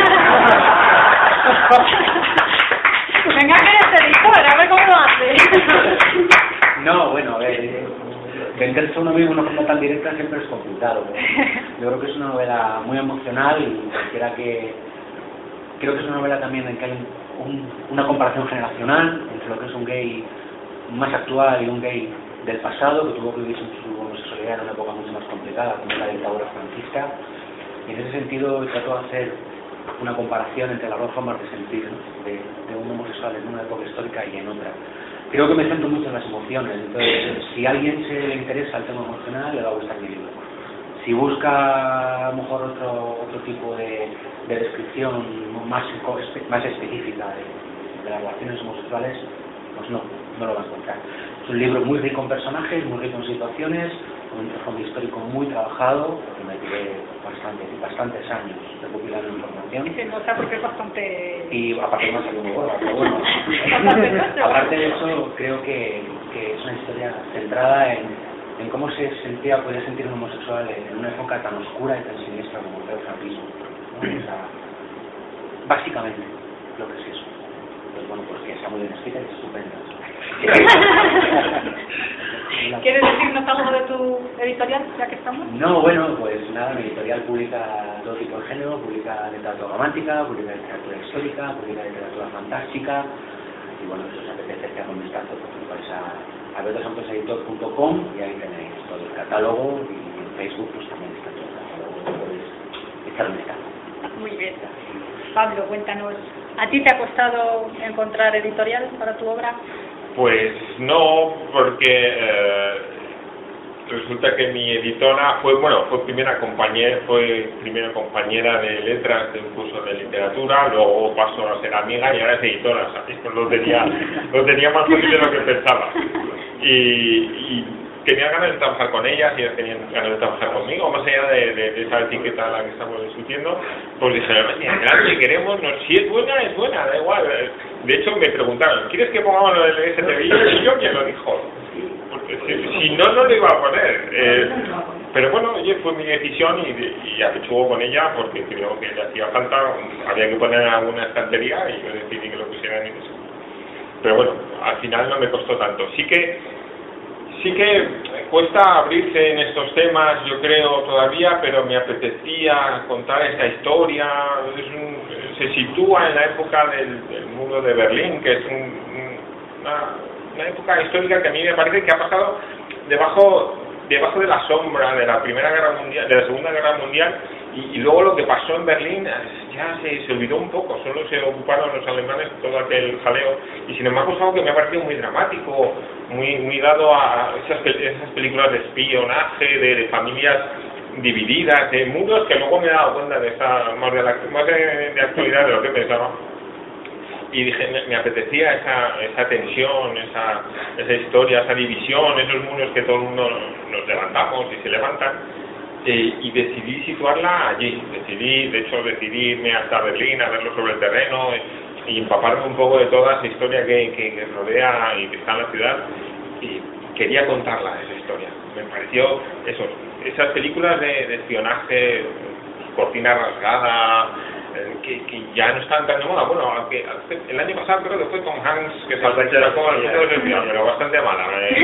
Venga, que eres editor, a ver cómo lo hace. No, bueno, a ver, venderse a uno mismo de una forma tan directa siempre es complicado. Yo creo que es una novela muy emocional y cualquiera que... Creo que es una novela también en que hay un, una comparación generacional entre lo que es un gay más actual y un gay del pasado, que tuvo que vivir su homosexualidad en una época mucho más complicada, como la dictadura franquista. Y en ese sentido trato de hacer una comparación entre las dos formas de sentir, ¿no? de, de un homosexual en una época histórica y en otra. Creo que me centro mucho en las emociones, entonces si a alguien se le interesa el tema emocional le va a gustar mi libro. Si busca a lo mejor otro, otro tipo de, de descripción más, más específica de, de las relaciones homosexuales, pues no, no lo va a encontrar. Es un libro muy rico en personajes, muy rico en situaciones, con un trasfondo histórico muy trabajado, porque me tiré bastante, bastantes años recopilando información. Y se nota porque es bastante... Y aparte no salió muy gorda, pero bueno. Aparte de eso, creo que, que es una historia centrada en, en cómo se sentía, podía sentir un homosexual en una época tan oscura y tan siniestra como fue el franquismo, ¿no? O sea, básicamente, lo que es eso. Pues bueno, pues que está muy bien escrita y es estupenda. ¿Quieres decirnos algo de tu editorial, ya que estamos? No, bueno, pues nada, mi editorial publica todo tipo de género, publica literatura romántica, publica literatura histórica, publica literatura fantástica, y bueno, si os apetece echar un vistazo, pues vais a alberto santos editor punto com y ahí tenéis todo el catálogo, y en Facebook pues también está todo el catálogo, podéis echar un vistazo. Muy bien. Pablo, cuéntanos, ¿a ti te ha costado encontrar editorial para tu obra? Pues no, porque eh, resulta que mi editora fue, bueno, fue primera compañera, fue primera compañera de letras de un curso de literatura, luego pasó a ser amiga y ahora es editora, ¿sabes? Pues lo tenía, lo tenía más fácil de lo que pensaba. Y, y tenía ganas de trabajar con ellas y ellas tenían ganas de trabajar conmigo, más allá de, de, de esa etiqueta a la que estamos discutiendo, pues dijeron, adelante, queremos, no, si es buena, es buena, da igual. De hecho me preguntaron, ¿quieres que pongamos lo del L G T B I? Y yo quien lo dijo, porque si, si no, no lo iba a poner. Eh, pero bueno, oye, fue mi decisión y, y apechugo con ella porque creo que le hacía falta, había que poner en alguna estantería y yo decidí que lo pusiera en eso. Pero bueno, al final no me costó tanto. Sí que Sí que cuesta abrirse en estos temas, yo creo, todavía, pero me apetecía contar esta historia. Es un, se sitúa en la época del, del muro de Berlín, que es un, una, una época histórica que a mí me parece que ha pasado debajo, debajo de la sombra de la Primera Guerra Mundial, de la Segunda Guerra Mundial, y, y luego lo que pasó en Berlín ya se, se olvidó un poco, solo se ocuparon los alemanes todo aquel jaleo, y sin embargo es algo que me ha parecido muy dramático, muy muy dado a esas, esas películas de espionaje, de, de familias divididas, de muros, que luego me he dado cuenta de esta más de, la, más de, de actualidad de lo que pensaba, y dije, me, me apetecía esa, esa tensión, esa, esa historia, esa división, esos muros que todo el mundo nos levantamos y se levantan. Eh, y decidí situarla allí, decidí, de hecho decidí irme hasta Berlín a verlo sobre el terreno eh, y empaparme un poco de toda esa historia que, que, que rodea y que está en la ciudad, y quería contarla, esa historia. Me pareció eso, esas películas de, de espionaje, Cortina Rasgada, eh, que, que ya no están tan de moda. Bueno, aunque el año pasado creo que fue Tom Hanks que se sacó el mundo del espión, pero bastante mala. Eh.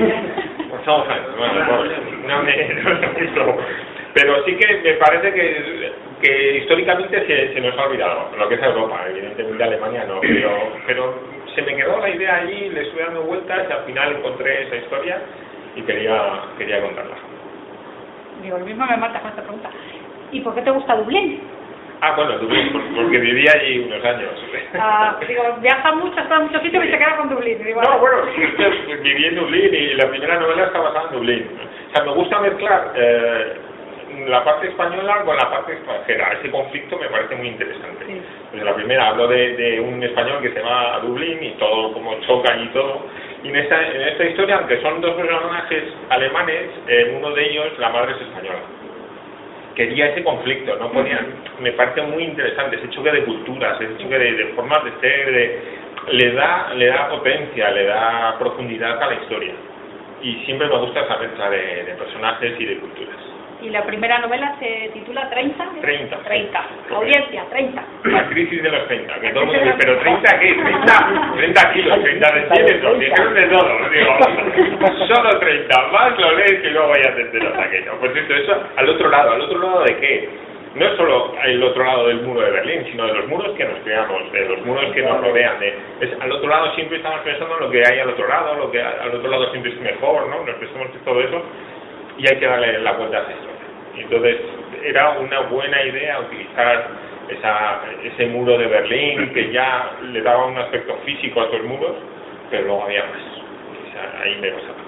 Tom Hanks, bueno, pobre, no me, no me gustó. Pero sí que me parece que, que históricamente se, se nos ha olvidado lo que es Europa, evidentemente Alemania no, pero, pero se me quedó la idea allí, le estuve dando vueltas y al final encontré esa historia y quería, quería contarla. Digo, el mismo me mata con esta pregunta. ¿Y por qué te gusta Dublín? Ah, bueno, Dublín, porque viví allí unos años. Ah, digo, viaja mucho, está en muchos sitios y se queda con Dublín. Digo, no, bueno, viví en Dublín y la primera novela está basada en Dublín. O sea, me gusta mezclar eh, la parte española con la parte extranjera. Ese conflicto me parece muy interesante. Sí. Pues en la primera hablo de, de un español que se va a Dublín y todo como choca y todo. Y en esta, en esta historia, aunque son dos personajes alemanes, eh, uno de ellos, la madre es española. Quería ese conflicto, no podían, me parece muy interesante ese choque de culturas, ese choque de, de formas de ser, de, le da le da potencia, le da profundidad a la historia, y siempre me gusta esa mezcla de, de personajes y de culturas. ¿Y la primera novela se titula treinta? treinta. treinta. Audiencia, treinta. La crisis de los treinta, que todo el mundo dice, ¿pero treinta qué? treinta, treinta kilos, treinta centímetros, dijeron de todo, digo, solo treinta, más lo lees y luego ya te enteras de aquello. Pues esto, eso al otro lado, ¿al otro lado de qué? No es solo el otro lado del muro de Berlín, sino de los muros que nos creamos, de los muros que nos rodean. De, es, al otro lado siempre estamos pensando en lo que hay al otro lado, lo que al otro lado siempre es mejor, ¿no? Nos pensamos en todo eso y hay que darle la vuelta a esa historia. Entonces era una buena idea utilizar esa, ese muro de Berlín que ya le daba un aspecto físico a esos muros, pero luego había más. O sea, ahí me pasaba.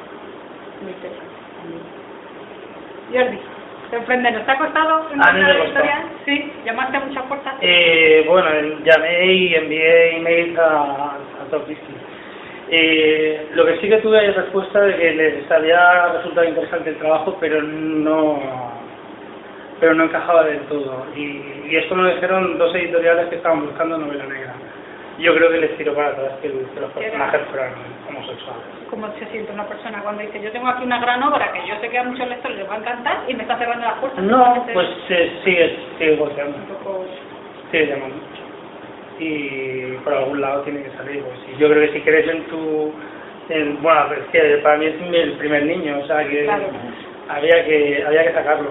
Jordi, sorpréndenos, ¿te ha costado una editorial? Sí, llamaste a muchas puertas. Eh, bueno, llamé y envié emails a, a Top Whisky. Eh, lo que sí que tuve es respuesta de que les había resultado interesante el trabajo, pero no pero no encajaba del todo. Y, y esto me lo dijeron dos editoriales que estaban buscando novela negra. Yo creo que les tiro para atrás que, que los personajes fueran homosexuales. ¿Cómo se siente una persona cuando dice, yo tengo aquí una gran obra que yo sé que a muchos lectores les va a encantar y me está cerrando las puertas? No, pues eh, sigue, sigue golpeando. Un poco... Sigue llamando. Y por algún lado tiene que salir. Pues, y yo creo que si crees en tu... En, bueno, es que para mí es el primer niño, o sea que claro. había que había que sacarlo.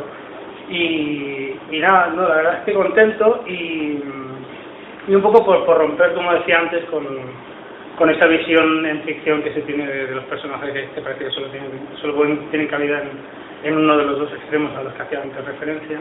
Y, y nada, no, la verdad es que contento y... Y un poco por, por romper, como decía antes, con, con esa visión en ficción que se tiene de, de los personajes que, que parece que solo tienen, solo pueden, tienen cabida en, en uno de los dos extremos a los que hacía antes referencia.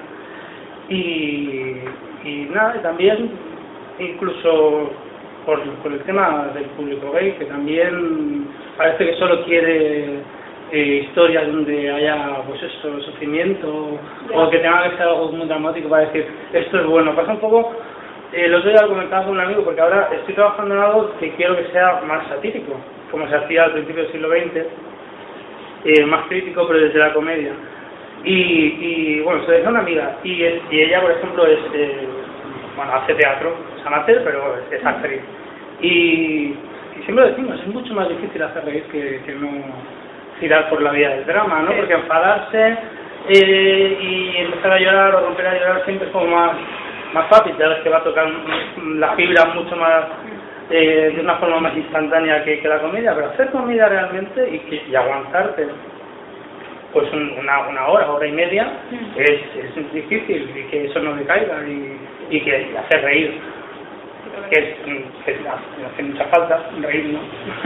Y, y nada, y también incluso por, por el tema del público gay, que también parece que solo quiere eh, historias donde haya pues eso, sufrimiento, o que tenga que ser algo muy dramático para decir, esto es bueno. Pasa un poco... Eh, lo otro día lo comentaba con un amigo, porque ahora estoy trabajando en algo que quiero que sea más satírico, como se hacía al principio del siglo veinte, eh, más crítico, pero desde la comedia. Y, y bueno, se lo dejé a una amiga, y, es, y ella, por ejemplo, es eh, bueno, hace teatro, es amateur, pero es, es actriz. Y, y siempre lo decimos, es mucho más difícil hacer reír que, que no girar por la vía del drama, ¿no? Porque enfadarse eh, y empezar a llorar o romper a llorar siempre es como más... más fácil, ya ves que va a tocar la fibra mucho más eh, de una forma más instantánea que, que la comedia, pero hacer comedia realmente y, que, y aguantarte pues un, una, una hora, hora y media es, es difícil, y que eso no decaiga y, y que y hacer reír, que, es, que hace mucha falta reír, ¿no?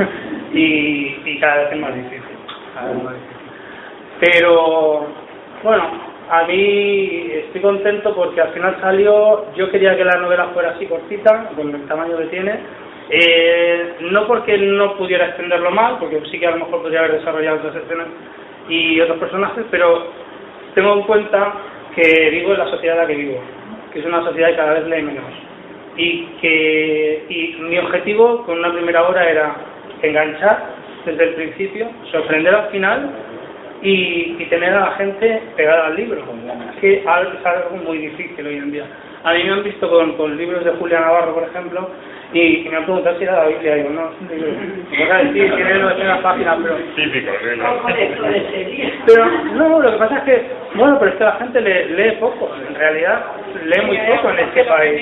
y, y cada vez es más difícil, cada vez más difícil. Pero bueno, a mí estoy contento porque al final salió, yo quería que la novela fuera así cortita, con el tamaño que tiene, eh, no porque no pudiera extenderlo mal, porque sí que a lo mejor podría haber desarrollado otras escenas y otros personajes, pero tengo en cuenta que vivo en la sociedad en la que vivo, que es una sociedad que cada vez lee menos, y que y mi objetivo con una primera obra era enganchar desde el principio, sorprender al final, Y, y tener a la gente pegada al libro, que es algo muy difícil hoy en día. A mí me han visto con, con libros de Julia Navarro, por ejemplo, y, y me han preguntado si era la Biblia, y digo, no, es un libro. Me vas a decir, tiene novecientas páginas, pero... Típico, ¿eh? Pero, no, lo que pasa es que, bueno, pero es que la gente lee, lee poco, en realidad, lee muy poco en este país.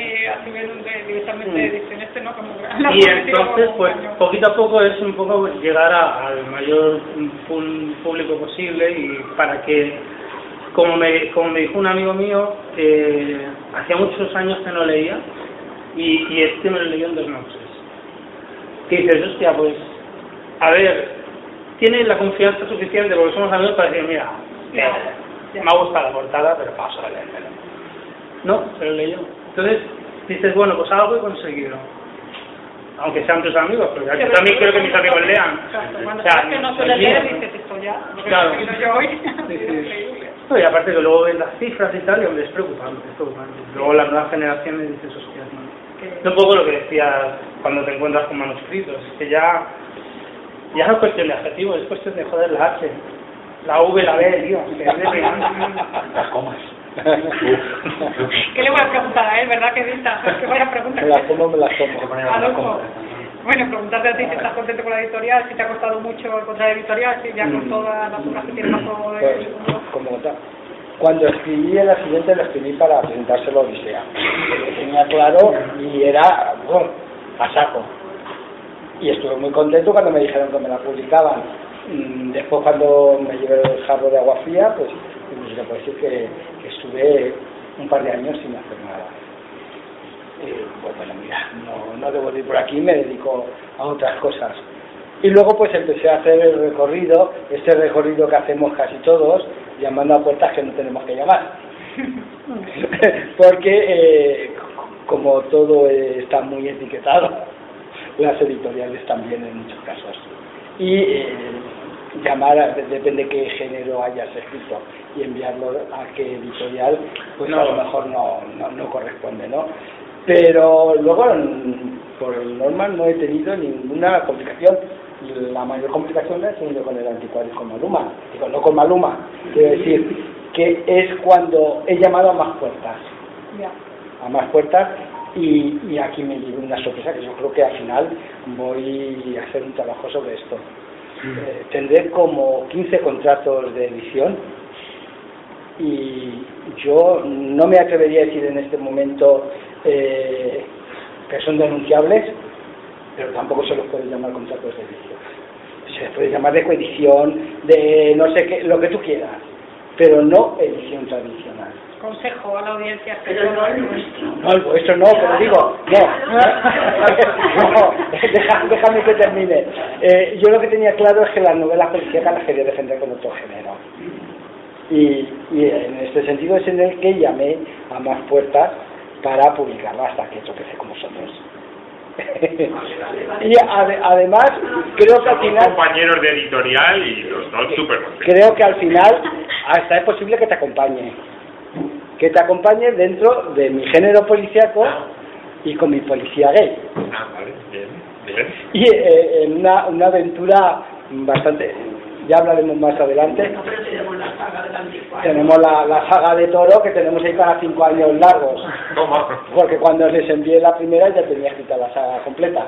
Y entonces, pues, poquito a poco es un poco llegar a, al mayor público posible, y para que, como me, como me dijo un amigo mío, eh, hacía muchos años que no leía, y, y este me lo leyó en dos noches. Que dices, hostia, pues, a ver, tiene la confianza suficiente, porque somos amigos, para decir, mira, me ha gustado la portada, pero paso a leérmelo. No, se lo leyó. Entonces, dices, bueno, pues algo he conseguido. Aunque sean tus amigos, porque yo también quiero que mis amigos lean. Cuando sabes que no suele leer, dices, esto ya, lo que he conseguido yo hoy. No, y aparte que luego ves las cifras y tal, y hombre, es preocupante, es preocupante. Luego las nuevas generaciones dices, hostias, no. Un poco lo que decías cuando te encuentras con manuscritos, es que ya, ya no es cuestión de adjetivos, es cuestión de joder la H, la V, la B, tío. Las comas. ¿Qué le voy a preguntar a él, verdad que dicta? ¿Qué voy a preguntar? Me las como, me las como. Adolfo, bueno, preguntarte a ti si estás contento con la editorial, si te ha costado mucho encontrar editorial, si ya con todas las obras que tienes bajo pues, como tal. Cuando escribí el accidente lo escribí para presentárselo a Odisea. Lo tenía claro y era, bueno, a saco. Y estuve muy contento cuando me dijeron que me la publicaban. Después, cuando me llevé el jarro de agua fría, pues se puede decir que, que estuve un par de años sin hacer nada. Eh, pues bueno, mira, no, no debo de ir por aquí, me dedico a otras cosas. Y luego pues empecé a hacer el recorrido, este recorrido que hacemos casi todos, llamando a puertas que no tenemos que llamar. Porque eh, como todo está muy etiquetado, las editoriales también en muchos casos. Y eh, llamar, a, depende de qué género hayas escrito, y enviarlo a qué editorial, pues no, a lo mejor no, no, no corresponde, ¿no? Pero luego, por norma, no he tenido ninguna complicación. La mayor complicación la he tenido con el anticuario, con Maluma. Digo, no con Maluma, quiero decir que es cuando he llamado a más puertas. Ya. A más puertas, y, y aquí me llevo una sorpresa, que yo creo que al final voy a hacer un trabajo sobre esto. Eh, tendré como quince contratos de edición, y yo no me atrevería a decir en este momento eh, que son denunciables, pero tampoco se los puede llamar contratos de edición. Se les puede llamar de coedición, de no sé qué, lo que tú quieras, pero no edición tradicional. Consejo a la audiencia. Pero no el nuestro. No, el vuestro no, pero digo, no, no, deja, déjame que termine. Eh, yo lo que tenía claro es que las novelas policíacas las quería defender con otro género. Y, y en este sentido es en el que llamé a más puertas para publicarla hasta que tropecé con vosotros. Y ade además creo que al final compañeros de editorial y los dos súper contentos. Creo que al final hasta es posible que te acompañe que te acompañe dentro de mi género policíaco y con mi policía gay. Ah, vale, bien, bien. Y eh, en una, una aventura bastante, ya hablaremos más adelante. No, pero tenemos la saga del anticuario. Tenemos la, la saga de Toro, que tenemos ahí para cinco años largos. ¿Cómo? Porque cuando les envié la primera ya tenía escrita la saga completa.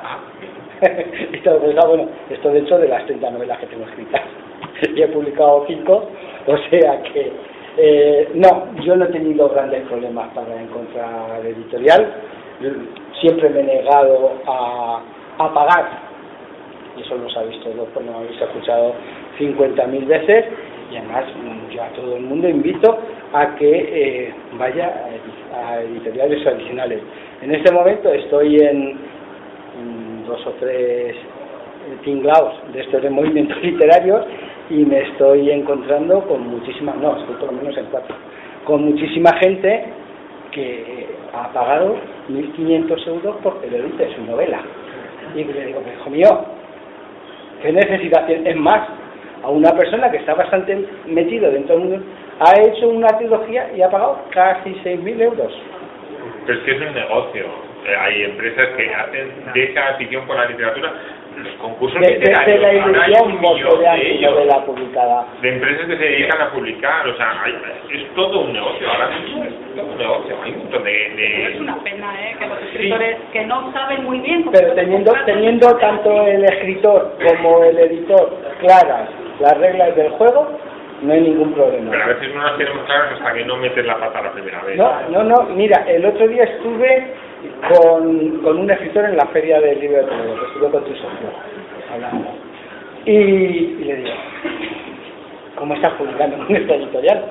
Y todo eso, bueno, esto de hecho de las treinta novelas que tengo escritas. Y he publicado cinco, o sea que eh, no, yo no he tenido grandes problemas para encontrar editorial. Siempre me he negado a, a pagar, y eso lo sabéis todos, pues no habéis escuchado cincuenta mil veces. Y además yo a todo el mundo invito a que eh, vaya a editoriales adicionales. En este momento estoy en, en dos o tres tinglaos de estos de movimientos literarios, y me estoy encontrando con muchísima, no, estoy por lo menos en cuatro, con muchísima gente que ha pagado mil quinientos euros por que le edite su novela. Y le digo, hijo mío, ¿qué necesidad tiene? Es más, a una persona que está bastante metido dentro del mundo, ha hecho una trilogía y ha pagado casi seis mil euros. Pero es que es un negocio. Eh, hay empresas que hacen de esa afición por la literatura los concursos de, literarios. de la ilusión millón de, de ellos, novela publicada. de empresas que se dedican a publicar. O sea, hay, es todo un negocio. Ahora mismo es todo un negocio. Hay un montón de... de... Es una pena, ¿eh? Que los escritores sí. que no saben muy bien cómo... Pero teniendo, teniendo tanto el escritor como el editor claras las reglas del juego, no hay ningún problema. Pero a veces no las tenemos claras hasta que no metes la pata la primera vez. No, no, no. Mira, el otro día estuve con, con un escritor en la feria del libro de Toledo, que estuve con tu socio hablando. Y, y le digo, ¿cómo estás publicando en esta editorial?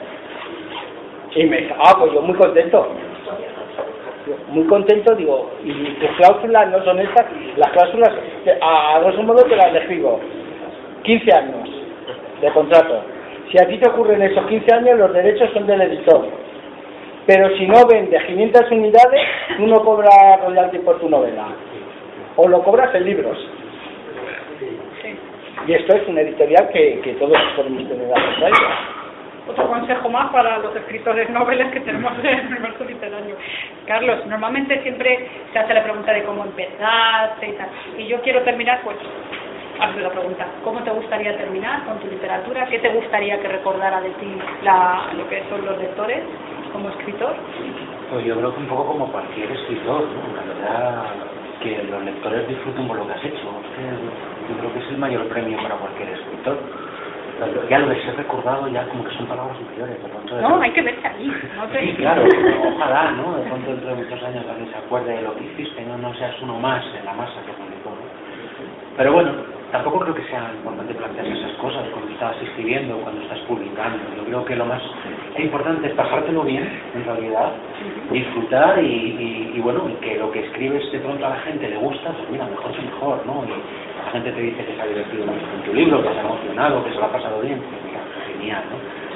Y me dice, ah, pues yo muy contento. Muy contento, digo, y tus cláusulas no son estas, las cláusulas, a, a grosso modo te las describo. quince años de contrato. Si a ti te ocurren esos quince años, los derechos son del editor. Pero si no vendes quinientas unidades, tú no cobras royalty por tu novela. O lo cobras en libros. Y esto es una editorial que, que todos podemos tener acceso a ella. Otro consejo más para los escritores noveles que tenemos en el universo literario. Carlos, normalmente siempre se hace la pregunta de cómo empezaste y tal. Y yo quiero terminar, pues, hazme la pregunta. ¿Cómo te gustaría terminar con tu literatura? ¿Qué te gustaría que recordara de ti la, lo que son los lectores como escritor? Pues yo creo que un poco como cualquier escritor, ¿no? La verdad, que los lectores disfruten con lo que has hecho. Yo creo que es el mayor premio para cualquier escritor. Ya lo de ser recordado ya como que son palabras superiores. De pronto, de no, hay que verse allí. No te... Sí, claro, ojalá, ¿no? De pronto dentro de muchos años alguien se acuerde de lo que hiciste, no, no seas uno más en la masa que publicó, ¿no? Pero bueno, tampoco creo que sea importante plantearse esas cosas cuando estás escribiendo, cuando estás publicando. Yo creo que lo más importante es pasártelo bien, en realidad, disfrutar y, y, y bueno, que lo que escribes de pronto a la gente le gusta, pues mira, mejor que mejor, ¿no? Y la gente te dice que se ha divertido mucho con tu libro, que se ha emocionado, que se lo ha pasado bien, pues mira, genial, ¿no?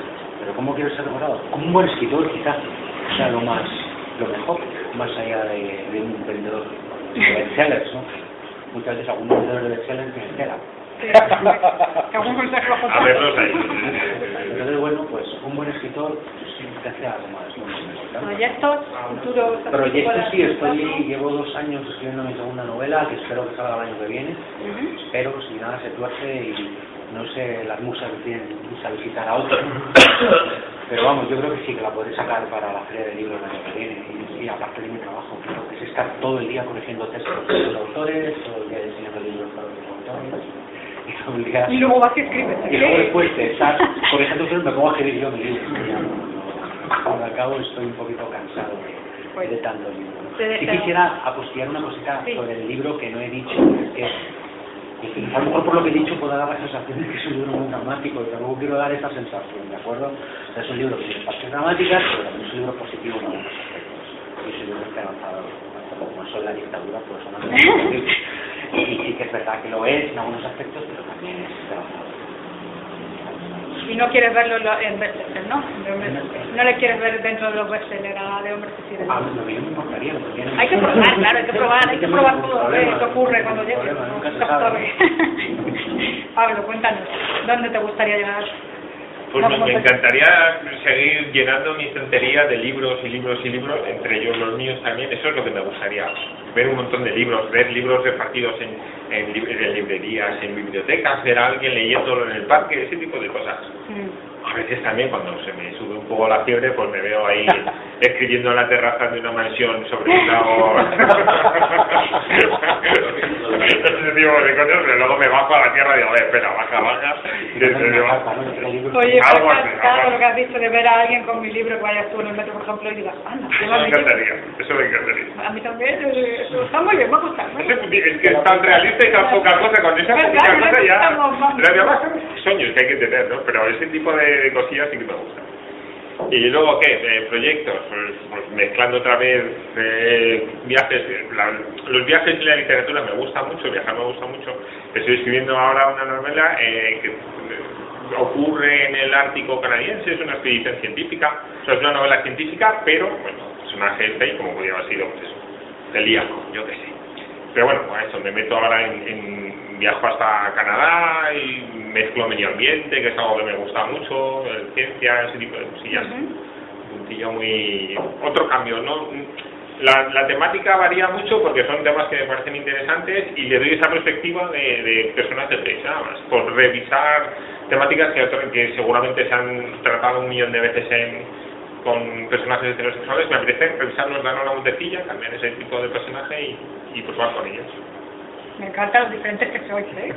pero ¿cómo quiero ser recordado? Como un buen escritor, quizás sea lo más, lo mejor, más allá de, de un vendedor de bestsellers, ¿no? Muchas veces algún vendedor de bestsellers que se entera. Sí. ¿Algún consejo? A verlos ahí. Entonces, bueno, pues un buen escritor siempre hace algo más, ¿no? ¿Proyectos futuros? Proyectos sí, estoy, llevo dos años escribiendo mi segunda novela, que espero que salga el año que viene. Uh-huh. Espero, si nada se tuerce y no sé, las musas deciden irse a visitar a otro. Pero vamos, yo creo que sí, que la podré sacar para la feria de libros el año que viene. Y, y aparte de mi trabajo, creo que es estar todo el día corrigiendo textos de los autores, todo el día diseñando libros para los autores. Y, todo el día... y luego vas y escribes. Y luego después de estar corrigiendo textos me pongo a escribir yo mi libro. Cuando acabo estoy un poquito cansado de, de tanto libro. Y quisiera apostillar una cosita sí. sobre el libro que no he dicho, que Y a lo mejor por lo que he dicho puedo dar la sensación de que es un libro muy dramático, y tampoco quiero dar esa sensación, ¿de acuerdo? O sea, es un libro que tiene partes dramáticas, pero también es un libro positivo en algunos aspectos. Y es un libro esperanzador, como soy la dictadura, pues son los y, y sí que es verdad que lo es en algunos aspectos, pero también es esperanzador. Y no quieres verlo en bestseller, ¿no? No le quieres ver dentro de los bestsellers de hombres que sirven. Ah, no, a mí no me importaría. Hay que probar, claro, hay que probar, hay que probar todo lo que ocurre cuando llegue. Nunca se sabe. Pablo, cuéntanos, ¿dónde te gustaría llegar? Pues me, me encantaría seguir llenando mi estantería de libros y libros y libros, entre ellos los míos también. Eso es lo que me gustaría, ver un montón de libros, ver libros repartidos en, en, en librerías, en bibliotecas, ver a alguien leyéndolo en el parque, ese tipo de cosas. Mm. A veces también cuando se me sube un poco la fiebre, pues me veo ahí escribiendo en la terraza de una mansión sobre un lago. Ese tipo de cosas, pero luego me bajo a la tierra y digo, a ver, espera, baja, baja. Oye, algo así, claro, lo que has dicho de ver a alguien con mi libro que vayas tú en el metro, por ejemplo, y digas, anda, eso me encantaría, eso me encantaría. A mí también, eso está muy bien, me gusta. Es que es tan realista y tan poca cosa, con esa poquita cosa ya... Las demás son sueños que hay que tener, ¿no? Pero ese tipo de de cosillas sí que me gustan. Y luego, ¿qué? Eh, proyectos, pues, pues mezclando otra vez eh, viajes. La, los viajes y la literatura me gusta mucho, viajar me gusta mucho. Estoy escribiendo ahora una novela eh, que eh, ocurre en el Ártico canadiense, es una expedición científica, o sea, es una novela científica, pero, bueno, el personaje está ahí como podría haber sido, pues eso, celíaco, yo qué sé. Pero bueno, pues eso, me meto ahora en, en viajo hasta Canadá y mezclo medio ambiente, que es algo que me gusta mucho, ciencia, ese tipo de cosillas. Uh-huh. Un tío muy... otro cambio, ¿no? La, la temática varía mucho porque son temas que me parecen interesantes y le doy esa perspectiva de, de personas de tres, nada más. Por revisar temáticas que, que seguramente se han tratado un millón de veces en con personajes heterosexuales, me apetece revisarlos, darnos una vueltecilla, cambiar ese tipo de personaje y, y probar con ellos. Me encantan los diferentes que sois, ¿eh?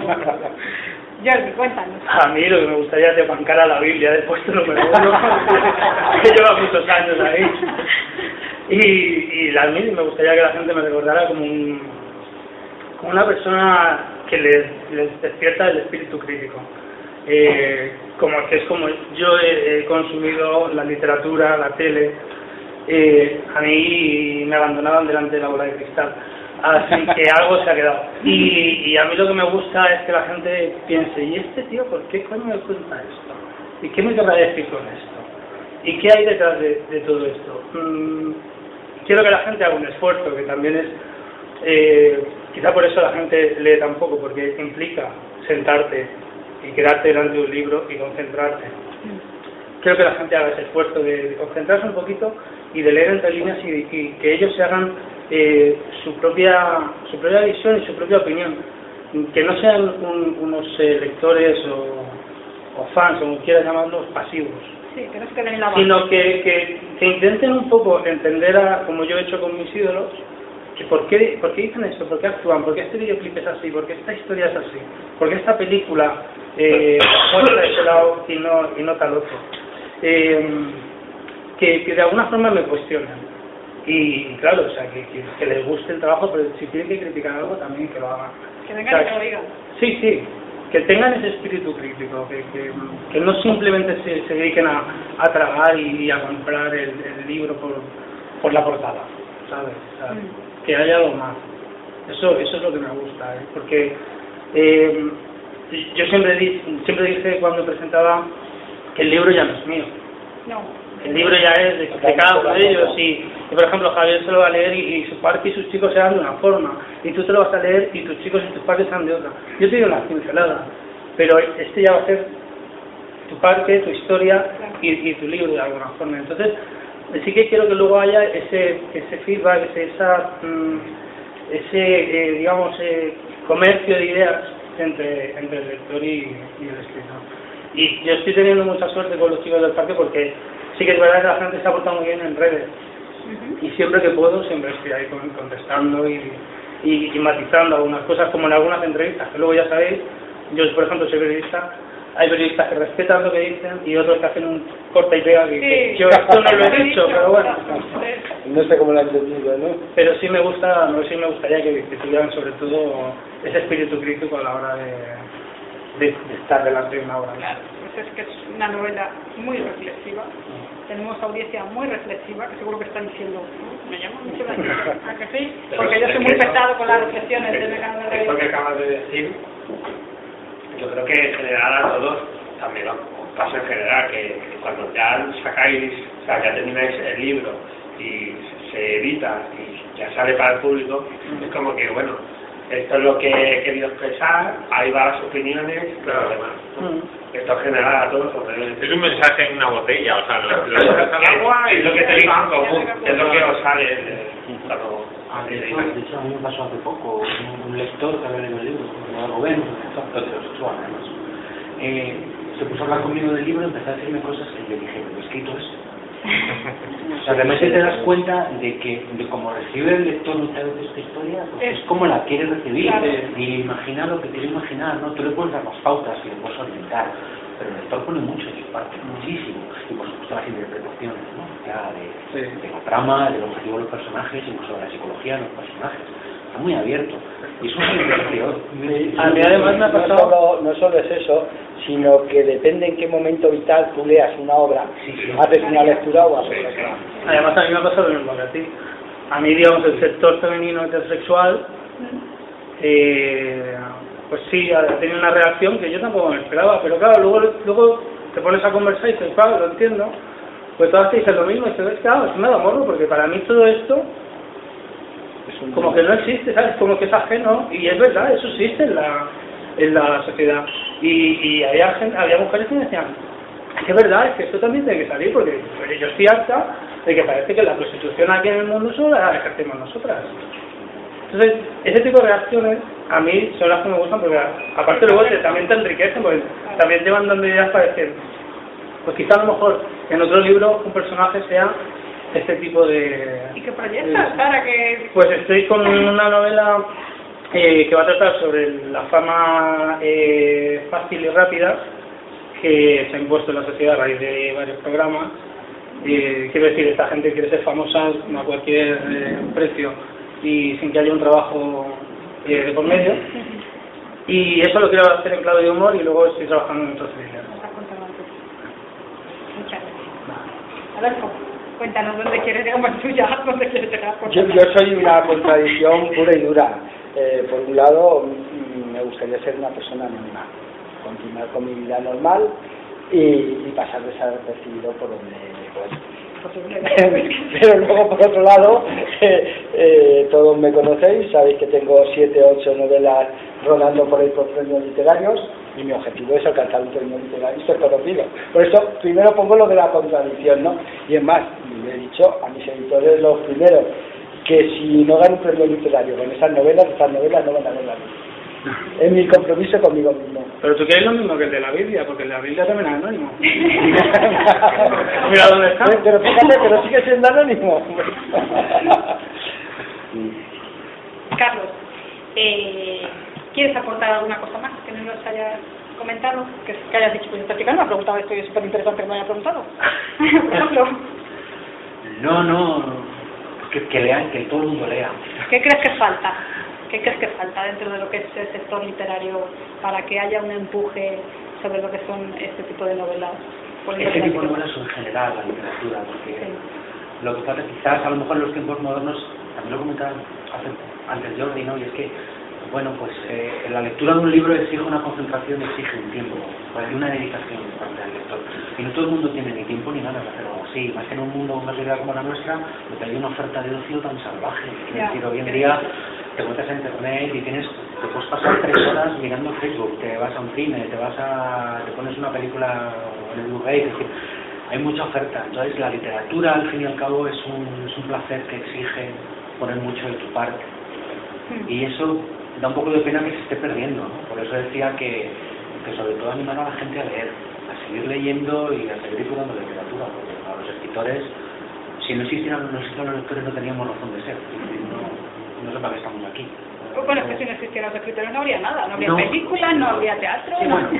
Jordi, cuéntanos. A mí lo que me gustaría es desbancar a la Biblia del puesto número uno, que lleva muchos años ahí. Y, y a mí me gustaría que la gente me recordara como, un, como una persona que les, les despierta el espíritu crítico. Eh, como que es como yo he, he consumido la literatura, la tele, eh, a mí me abandonaban delante de la bola de cristal, así que algo se ha quedado. Y, y a mí lo que me gusta es que la gente piense, ¿y este tío por qué coño me cuenta esto? ¿Y qué me querrá decir con esto? ¿Y qué hay detrás de, de todo esto? Mm, quiero que la gente haga un esfuerzo, que también es, eh, quizá por eso la gente lee tan poco, porque implica sentarte y quedarte delante de un libro y concentrarte. Quiero que la gente haga ese esfuerzo de, de concentrarse un poquito y de leer entre líneas y, y que ellos se hagan eh, su propia su propia visión y su propia opinión. Que no sean un, unos eh, lectores o, o fans, o como quieras llamarlos, pasivos. Sí, que no se queden en la base. Sino que, que, que intenten un poco entender, a, como yo he hecho con mis ídolos, que por qué, por qué dicen esto, por qué actúan, por qué este videoclip es así, por qué esta historia es así, por qué esta película eh, muestra ese lado y no, y no tal otro. Eh, que, que de alguna forma me cuestionan. Y, y claro, o sea, que, que, que les guste el trabajo, pero si tienen que criticar algo también que lo hagan. Que vengan, o sea, y que lo digan. Sí, sí, que tengan ese espíritu crítico, que, que, que no simplemente se, se dediquen a, a tragar y a comprar el, el libro por, por la portada, ¿sabes? O sea, mm. Que haya algo más. Eso eso es lo que me gusta, ¿eh? Porque eh, yo siempre, di, siempre dije cuando presentaba que el libro ya no es mío. No. El libro ya es de, de cada uno de ellos y, y, por ejemplo, Javier se lo va a leer y, y su parque y sus chicos serán de una forma y tú te lo vas a leer y tus chicos y tus parques serán de otra. Yo te digo una pincelada, pero este ya va a ser tu parque, tu historia y, y tu libro de alguna forma. Entonces, sí que quiero que luego haya ese ese feedback, ese, esa, mm, ese eh, digamos, eh, comercio de ideas entre, entre el lector y, y el escritor. Y yo estoy teniendo mucha suerte con los chicos del parque porque sí que es verdad que la gente se ha portado muy bien en redes. Uh-huh. Y siempre que puedo, siempre estoy ahí contestando y, y, y matizando algunas cosas, como en algunas entrevistas, que luego ya sabéis, yo por ejemplo soy periodista, hay periodistas que respetan lo que dicen y otros que hacen un corta y pega que, sí. que yo esto no lo he dicho, pero bueno. No sé cómo lo he entendido, ¿no? Pero sí me gusta, no sí me gustaría que, que tuvieran sobre todo ese espíritu crítico a la hora de, de, de estar delante de una obra. Claro, pues es que es una novela muy reflexiva. Tenemos audiencia muy reflexiva que seguro que están diciendo, me llama mucho la atención, ¿a que sí? Porque yo soy muy pesado con las reflexiones de Mecano de Esto que acabas de decir, yo creo que en general a todos también lo pasa en general, que cuando ya sacáis, o sea, ya termináis el libro y se edita y ya sale para el público, es como que, bueno, esto es lo que he querido expresar, ahí van las opiniones y lo demás, ¿no? Esto en general a todos. Es un mensaje en una botella, o sea, lo, lo echas al agua y es lo que tenéis en común, es lo que os sale cuando... Ah, de, hecho, de hecho, a mí me pasó hace poco, un, un lector que había leído el libro, como Rubén, un lector heterosexual además, eh, se puso a hablar conmigo del libro y empezó a decirme cosas que yo dije, ¿pero he escrito esto? O sea, realmente te das cuenta de que de cómo recibe el lector muchas veces esta historia, pues es, es como la quiere recibir, claro. Y imagina lo que quiere imaginar, ¿no? Tú le puedes dar las pautas y le puedes orientar, pero el lector pone mucho de su parte, muchísimo, y por supuesto las interpretaciones, ¿no? Ya de, sí. de la trama, del objetivo de los personajes, incluso de la psicología de los personajes. Está muy abierto. Y eso es muy divertido. A mí además me ha pasado... No solo, no solo es eso, sino que depende en qué momento vital tú leas una obra, sí, sí, haces sí, una lectura o haces otra. Además a mí me ha pasado lo mismo que a ti. A mí, digamos, el sector femenino heterosexual, eh, pues sí, ha tenido una reacción que yo tampoco me esperaba, pero claro, luego, luego te pones a conversar y dices, claro, lo entiendo, pues todas te dicen lo mismo y te ves, claro, es me da morro, porque para mí todo esto como que no existe, ¿sabes? Como que es ajeno, y es verdad, eso existe en la, en la sociedad. Y, y había, había mujeres que me decían, es que es verdad, es que esto también tiene que salir, porque yo estoy harta de que parece que la prostitución aquí en el mundo solo la ejercemos nosotras. Entonces, ese tipo de reacciones a mí son las que me gustan, porque aparte luego te, también te enriquecen, porque también te van dando ideas para decir, pues quizá a lo mejor en otro libro un personaje sea este tipo de... ¿Y qué proyectas para que...? Pues estoy con una novela eh, que va a tratar sobre la fama eh, fácil y rápida que se ha impuesto en la sociedad a raíz de varios programas. Eh, quiero decir, esta gente quiere ser famosa a cualquier eh, precio y sin que haya un trabajo eh, de por medio. Y eso lo quiero hacer en clave de humor y luego estoy trabajando en otros thrillers. Muchas gracias. Adolfo, cuéntanos dónde quieres llegar, tú ya, dónde quieres llegar. Yo, yo soy una contradicción pura y dura. Eh, por un lado, me gustaría ser una persona anónima, continuar con mi vida normal y, y pasar desapercibido por donde voy. Pero luego, por otro lado, eh, eh, todos me conocéis, sabéis que tengo siete o ocho novelas rodando por ahí por premios literarios y mi objetivo es alcanzar un premio literario y ser conocido. Por eso, primero pongo lo de la contradicción, ¿no? Y es más, le he dicho a mis editores los primeros que si no gano un premio literario con esas novelas, esas novelas no van a ver la luz. Es mi compromiso conmigo mismo. Pero tú quieres lo mismo que el de la Biblia, porque el de la Biblia también es anónimo. Mira dónde está. Pero fíjate, pero sigue siendo anónimo. Carlos, eh, ¿quieres aportar alguna cosa más que no nos hayas comentado? Que, que hayas dicho, pues esta chica no me ha preguntado esto y es súper interesante que me haya preguntado. Por ejemplo. No, no, que, que lean, que todo el mundo lea. ¿Qué crees que falta? ¿Qué crees que falta dentro de lo que es el sector literario para que haya un empuje sobre lo que son este tipo de novelas? Este tipo de novelas en general, la literatura, porque sí. Lo que pasa quizás a lo mejor en los tiempos modernos, también lo comentaba antes Jordi, ¿no? Y es que Bueno, pues eh, la lectura de un libro exige una concentración, exige un tiempo, ¿vale? Una dedicación por parte del lector. Y no todo el mundo tiene ni tiempo ni ganas de hacer algo así, más que en un mundo, una sociedad como la nuestra, donde hay una oferta de ocio tan salvaje. Es Ya. decir, hoy en día te metes a internet y tienes, te puedes pasar tres horas mirando Facebook, te vas a un cine, te vas a, te pones una película en el Blu-ray, es decir, hay mucha oferta. Entonces la literatura al fin y al cabo es un, es un placer que exige poner mucho de tu parte. Y eso da un poco de pena que se esté perdiendo, ¿no? Por eso decía que, que sobre todo animar a la gente a leer, a seguir leyendo y a seguir disfrutando de literatura, porque a los escritores, si no existieran, no existieran los lectores no teníamos razón de ser, no, no sé para qué estamos aquí. Bueno, es que si no existieran los escritores no habría nada, no habría No. películas, no habría teatro, Sí, no, bueno,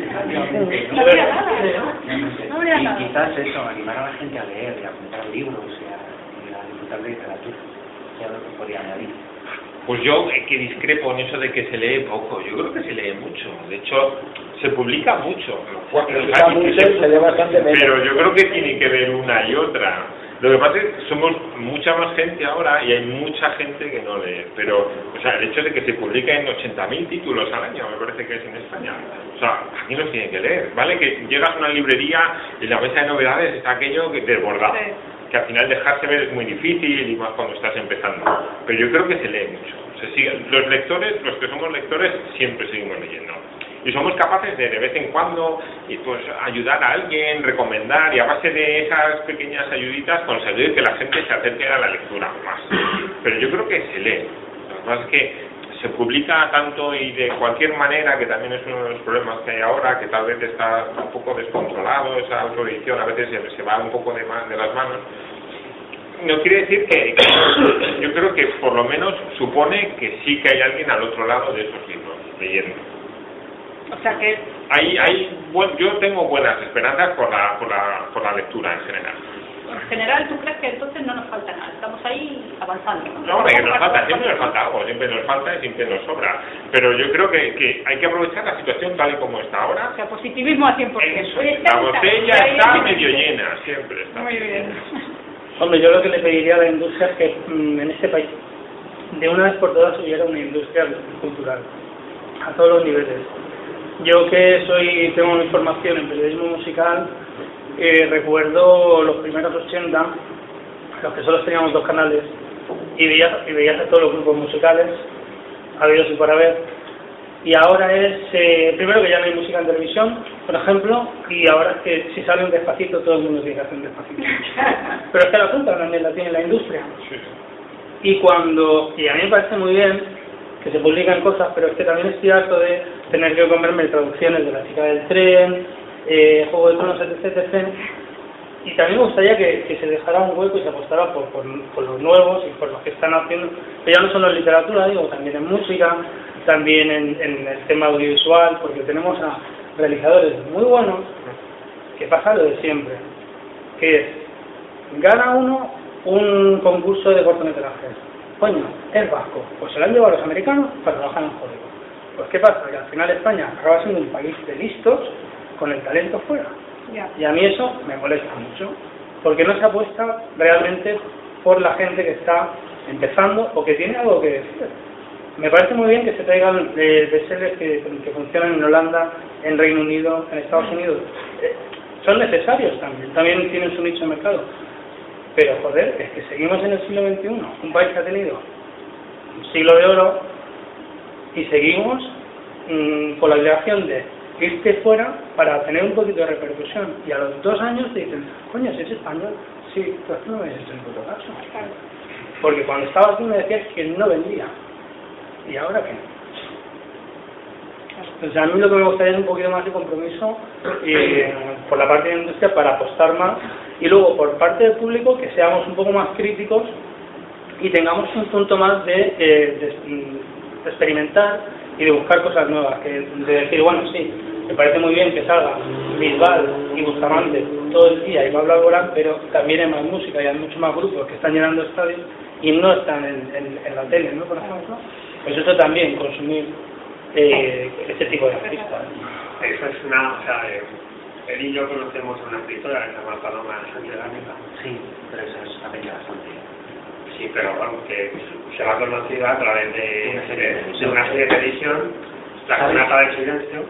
no habría nada, no habría y nada. quizás eso, animar a la gente a leer y a comprar libros y a, y a disfrutar de literatura, sea lo que podría añadir. Pues yo eh, que discrepo en eso de que se lee poco. Yo creo que se lee mucho. De hecho, se publica mucho. Se publica mucho y se lee bastante menos. Pero yo creo que tiene que ver una y otra. Lo que pasa es que somos mucha más gente ahora y hay mucha gente que no lee. Pero, o sea, el hecho de que se publiquen ochenta mil títulos al año, me parece que es en España. O sea, aquí los tienen que leer. ¿Vale? Que llegas a una librería y en la mesa de novedades está aquello que desbordado. Sí. Que al final dejarse ver es muy difícil y más cuando estás empezando. Pero yo creo que se lee mucho. Se sigue, los lectores, los que somos lectores, siempre seguimos leyendo. Y somos capaces de, de vez en cuando, y pues ayudar a alguien, recomendar, y a base de esas pequeñas ayuditas conseguir que la gente se acerque a la lectura más. Pero yo creo que se lee. Lo que pasa es que se publica tanto y de cualquier manera, que también es uno de los problemas que hay ahora, que tal vez está un poco descontrolado esa autoedición, a veces se, se va un poco de, ma- de las manos. No quiere decir que, que no, yo creo que por lo menos supone que sí que hay alguien al otro lado de esos libros, leyendo. O sea que... Hay, hay, bueno, yo tengo buenas esperanzas por la, por la, por la lectura en general. En general, ¿tú crees que entonces no nos falta nada? Estamos ahí avanzando. No, hombre, que nos falta, siempre nos falta algo, siempre nos falta y siempre nos sobra. Pero yo creo que, que hay que aprovechar la situación tal y como está ahora. O sea, positivismo al cien por ciento. Eso, Oye, está- la botella está- está medio llena, siempre está. Muy bien. Hombre, yo lo que le pediría a la industria es que mm, en este país, de una vez por todas, hubiera una industria cultural, a todos los niveles. Yo que soy tengo mi formación en periodismo musical, eh, recuerdo los primeros ochenta, los que solo teníamos dos canales, y veías, y veías a todos los grupos musicales, habidos y por haber, y ahora es, eh, primero que ya no hay música en televisión, por ejemplo, y ahora es que si sale un Despacito, todo el mundo tiene que hacer un Despacito. Pero es que la culpa también la tiene la industria. Y cuando, y a mí me parece muy bien que se publican cosas, pero es que también estoy harto de tener que comerme traducciones de La chica del tren, eh, Juego de Tronos, etc, etcétera. Y también me gustaría que, que se dejara un hueco y se apostara por, por, por los nuevos y por los que están haciendo, que ya no solo en literatura, digo, también en música, también en, en el tema audiovisual, porque tenemos a realizadores muy buenos, que pasa lo de siempre, que es, gana uno un concurso de cortometrajes, coño, es vasco, pues se lo han llevado a los americanos para trabajar en Hollywood. Pues ¿qué pasa? Que al final España acaba siendo un país de listos con el talento fuera. Ya. Y a mí eso me molesta mucho, porque no se apuesta realmente por la gente que está empezando o que tiene algo que decir. Me parece muy bien que se traigan eh, bestsellers que, que funcionan en Holanda, en Reino Unido, en Estados Unidos. Eh, son necesarios también, también tienen su nicho de mercado. Pero joder, es que seguimos en el siglo veintiuno, un país que ha tenido un siglo de oro, y seguimos mmm, con la obligación de irte fuera para tener un poquito de repercusión. Y a los dos años te dicen, coño, si es español, sí, pues no me habéis hecho en puto caso. Porque cuando estaba aquí me decías que no vendía. ¿Y ahora qué? O sea, a mí lo que me gustaría es un poquito más de compromiso eh, por la parte de la industria para apostar más, y luego por parte del público que seamos un poco más críticos y tengamos un punto más de, eh, de, de experimentar y de buscar cosas nuevas, que de decir, bueno, sí, me parece muy bien que salga Bisbal y Bustamante todo el día y Pablo Alborán, pero también hay más música y hay muchos más grupos que están llenando estadios y no están en, en, en la tele, ¿no? Por ejemplo, pues eso también, consumir eh, ese tipo de artistas. Eso es una, o sea, eh, él y yo conocemos a una escritora que se llama Paloma Sánchez Garnica. Sí, pero esa es también bastante. Sí, pero bueno, que se va conocida a través de, de, de una serie de televisión, La Sonata del Silencio.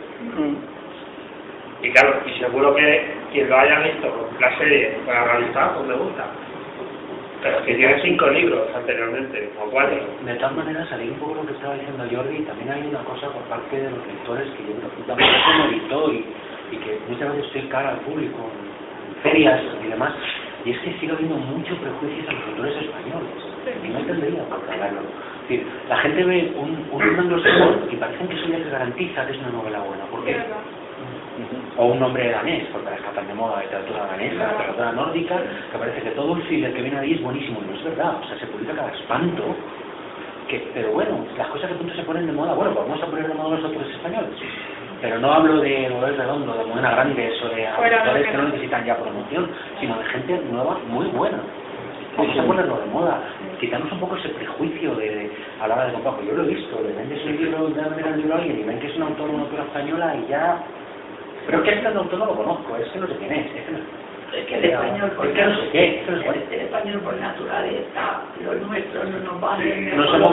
Y claro, y seguro que quien lo haya visto, la serie, para realizar, pues le gusta. Pero que tiene cinco libros anteriormente, o cuatro. De todas maneras, al ir un poco lo que estaba diciendo Jordi, también hay una cosa por parte de los lectores que yo también como lector y, y que muchas veces estoy cara al público en ferias y demás, y es que sigue habiendo mucho prejuicio a los autores españoles, y no tendría por qué hablarlo. Es decir, la gente ve un, un libro anglosajón y parece que eso ya que garantiza que es una novela buena. ¿Por qué? O un nombre danés, porque ahora está tan de moda la literatura danesa, la literatura nórdica, que parece que todo el thriller que viene ahí es buenísimo, y no es verdad, o sea, se publica cada espanto, que, pero bueno, las cosas que pronto se ponen de moda, bueno, pues vamos a poner de moda los autores españoles, pero no hablo de Dolores Redondo, de Modena Grandes, o de autores que no necesitan ya promoción, sino de gente nueva, muy buena. Vamos a ponerlo de moda, quitamos un poco ese prejuicio de, de a la hora de comprar, yo lo he visto, le vendes un libro, de vender el libro a alguien y ven que es un autor o una autora española y ya... Pero que este autor no lo conozco, es que no sé quién es, es que no, es que el español por, es que no sé qué, es que no sé el, el español por naturaleza, los nuestros no nos valen. No somos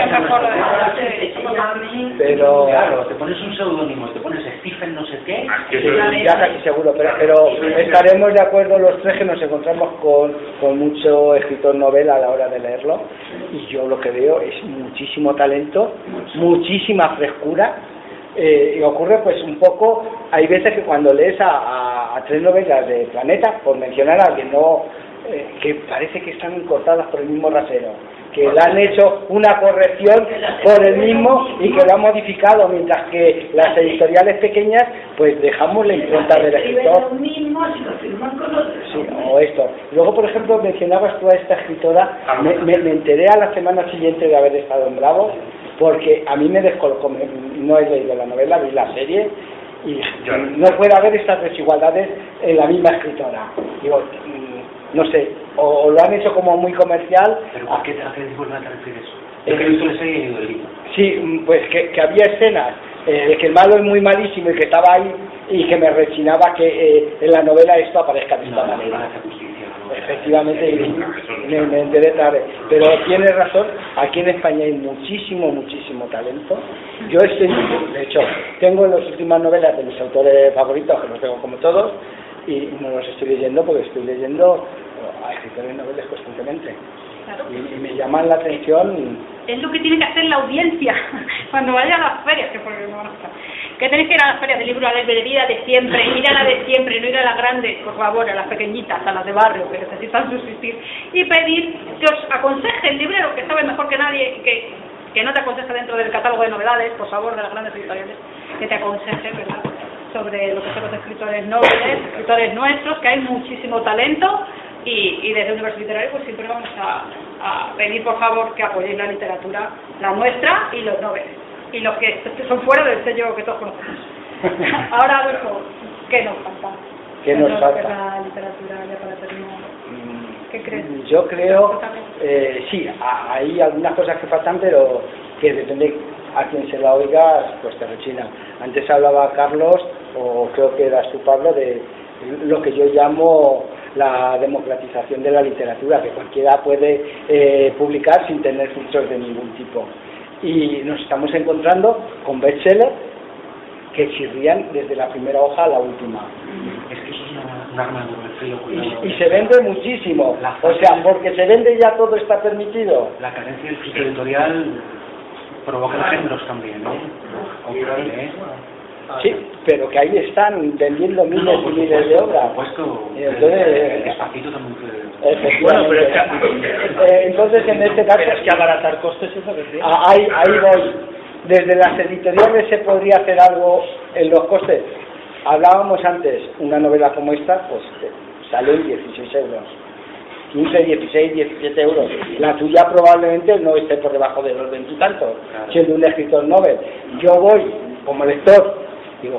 pero claro, te pones un seudónimo, te pones Stephen no sé qué, sí, ya casi seguro, pero, pero estaremos de acuerdo los tres que nos encontramos con, con mucho escritor novela a la hora de leerlo, y yo lo que veo es muchísimo talento, muchísima frescura. Eh, y ocurre pues un poco, hay veces que cuando lees a, a, a tres novelas de Planeta, por mencionar a alguien, no, eh, que parece que están cortadas por el mismo rasero, que le han hecho una corrección por el mismo y que lo han modificado, mientras que las editoriales pequeñas pues dejamos la impronta del escritor. Sí, o esto. Luego, por ejemplo, mencionabas tú a esta escritora, me, me, me enteré a la semana siguiente de haber estado en Bravo, porque a mí me descolocó, no he leído la novela, vi la serie y no puede haber estas desigualdades en la misma escritora. Digo, no sé, o, o lo han hecho como muy comercial. ¿Pero por qué te hace desigualdad te refieres eso? Es que he visto la serie y he leído el libro. Sí, pues que, que había escenas eh, de que el malo es muy malísimo y que estaba ahí y que me rechinaba que eh, en la novela esto aparezca de esta no, manera. No, no, efectivamente, y me, me enteré tarde, pero tienes razón, aquí en España hay muchísimo, muchísimo talento. Yo estoy, de hecho, tengo las últimas novelas de mis autores favoritos, que los tengo como todos, y no los estoy leyendo porque estoy leyendo a escritores noveles constantemente. Claro. Y, y me llaman la atención. Es lo que tiene que hacer la audiencia cuando vaya a las ferias, que porque no van a estar. Que tenéis que ir a las ferias de libros, a la librería de siempre, ir a la de siempre, no ir a las grandes, por favor, a las pequeñitas, a las de barrio, que necesitan subsistir, y pedir que os aconseje el librero, que sabe mejor que nadie, que, que no te aconseje dentro del catálogo de novedades, por favor, de las grandes editoriales, que te aconseje, ¿verdad?, sobre lo que son los escritores nobles, escritores nuestros, que hay muchísimo talento, y, y desde Universo Literario pues siempre vamos a, a pedir, por favor, que apoyéis la literatura, la nuestra y los noveles, y los que son fuera del sello que todos conocemos. Ahora, Adolfo, ¿qué nos falta? ¿Qué nos falta? La literatura, ya para terminar. ¿Qué crees? Yo creo, eh, sí, hay algunas cosas que faltan, pero que depende a quien se la oiga, pues te rechinan. Antes hablaba Carlos, o creo que eras tú, Pablo, de lo que yo llamo la democratización de la literatura, que cualquiera puede eh, publicar sin tener filtros de ningún tipo. Y nos estamos encontrando con bestsellers que chirrían desde la primera hoja a la última. Es que eso es una, un arma de doble filo, cuidado. Y, y se vende muchísimo, o sea, porque se vende ya todo está permitido. La carencia del filtro editorial provoca géneros también, ¿eh? ¿eh? Sí, pero que ahí están vendiendo miles no, no, y miles de obras. Por supuesto, entonces, despacito también efectivamente. Bueno, pero es que, eh, entonces en este caso, pero es que abaratar costes es lo que tiene. Ahí, ahí voy. Desde las editoriales se podría hacer algo en los costes. Hablábamos antes, una novela como esta, pues sale en dieciséis euros. quince, dieciséis, diecisiete euros. La tuya probablemente no esté por debajo de los veintitantos, claro, siendo un escritor novel. Yo voy, como lector, digo,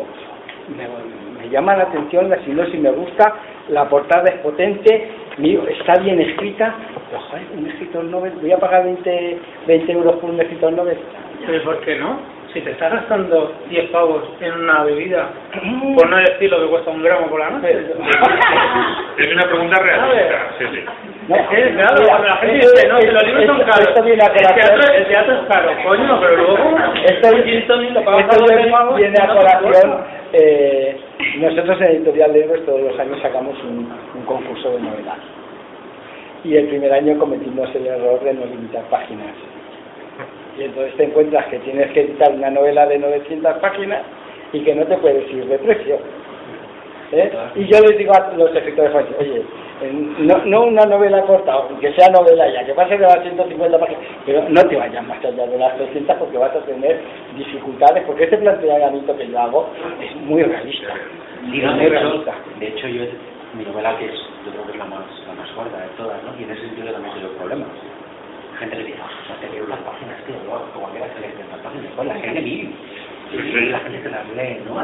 me, me llama la atención la sinopsis, me gusta, la portada es potente, está bien escrita, pero joder, un escritor novel, voy a pagar veinte, veinte euros por un escritor novel. ¿Pero por qué no? si te estás gastando diez pavos en una bebida, por no decir lo que cuesta un gramo por la noche. Es una pregunta realista, sí, sí. No, es que, claro, cuando la gente dice, no, que los libros son caros, el teatro, el teatro es caro, coño, pero luego esto viene a colación. Eh, nosotros en Editorial Libros todos los años sacamos un, un concurso de novelas y el primer año cometimos el error de no limitar páginas y entonces te encuentras que tienes que editar una novela de novecientas páginas y que no te puedes ir de precio, ¿eh? Y yo les digo a los escritores, oye, no, no una novela corta, aunque sea novela ya, que pase de las ciento cincuenta páginas, pero no te vayas más allá de las trescientas porque vas a tener dificultades, porque este planteamiento que yo hago es muy realista. Sí, no, de, hecho, de hecho, yo, mi novela, que es, yo creo que es la más, la más gorda de todas, ¿no? Y en ese sentido también tengo problemas. Gente que dice, o sea, te leo las páginas, tío, no, como que las trescientas páginas, pues las hay de mil. Sí, sí, la gente se las lee, ¿no?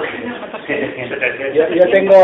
Yo, yo tengo...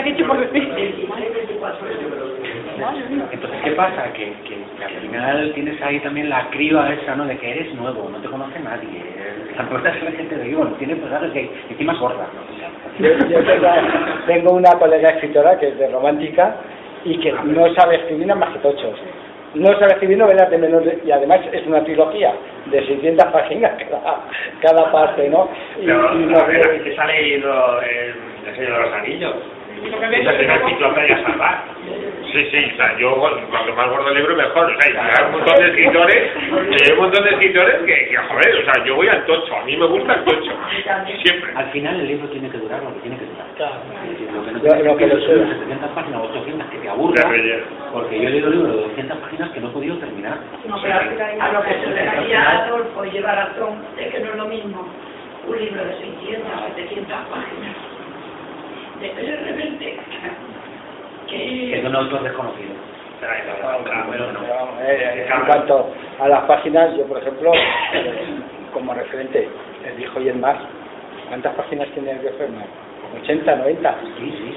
Entonces, ¿qué pasa? Que, que, que al final tienes ahí también la criba esa, ¿no? De que eres nuevo, no te conoce nadie. La verdad es que la gente de vivo, tiene pues algo que encima es gorda, ¿no? Yo, yo tengo, tengo una colega escritora que es de romántica y que no sabe escribir nada más que tochos. No sabe escribir novelas de menor y además es una trilogía de seiscientas páginas cada, cada parte, ¿no? Y, pero, y no, a ver, aquí se ha leído el, el Señor de los Anillos. Esa es una enciclopedia salvaje. Sí, sí, o sea, yo cuanto más gordo el libro mejor. O sea, hay un montón de escritores, hay un montón de escritores que, que, joder, o sea, yo voy al tocho, a mí me gusta el tocho, siempre. Al final el libro tiene que durar lo que tiene que durar. Claro. Es decir, lo que no tiene lo, que lo son setecientas páginas o ochocientas que te aburra, porque yo he leído libros de doscientas páginas que no he podido terminar. No, pero a lo que se refería a Adolfo y lleva razón, es que no es lo mismo un libro de seiscientas, setecientas páginas de de repente que es de un autor desconocido. En cuanto a las páginas, yo por ejemplo, como referente, el viejo y el mar, ¿cuántas páginas tiene el viejo y el mar? ¿ochenta, noventa? Sí, sí,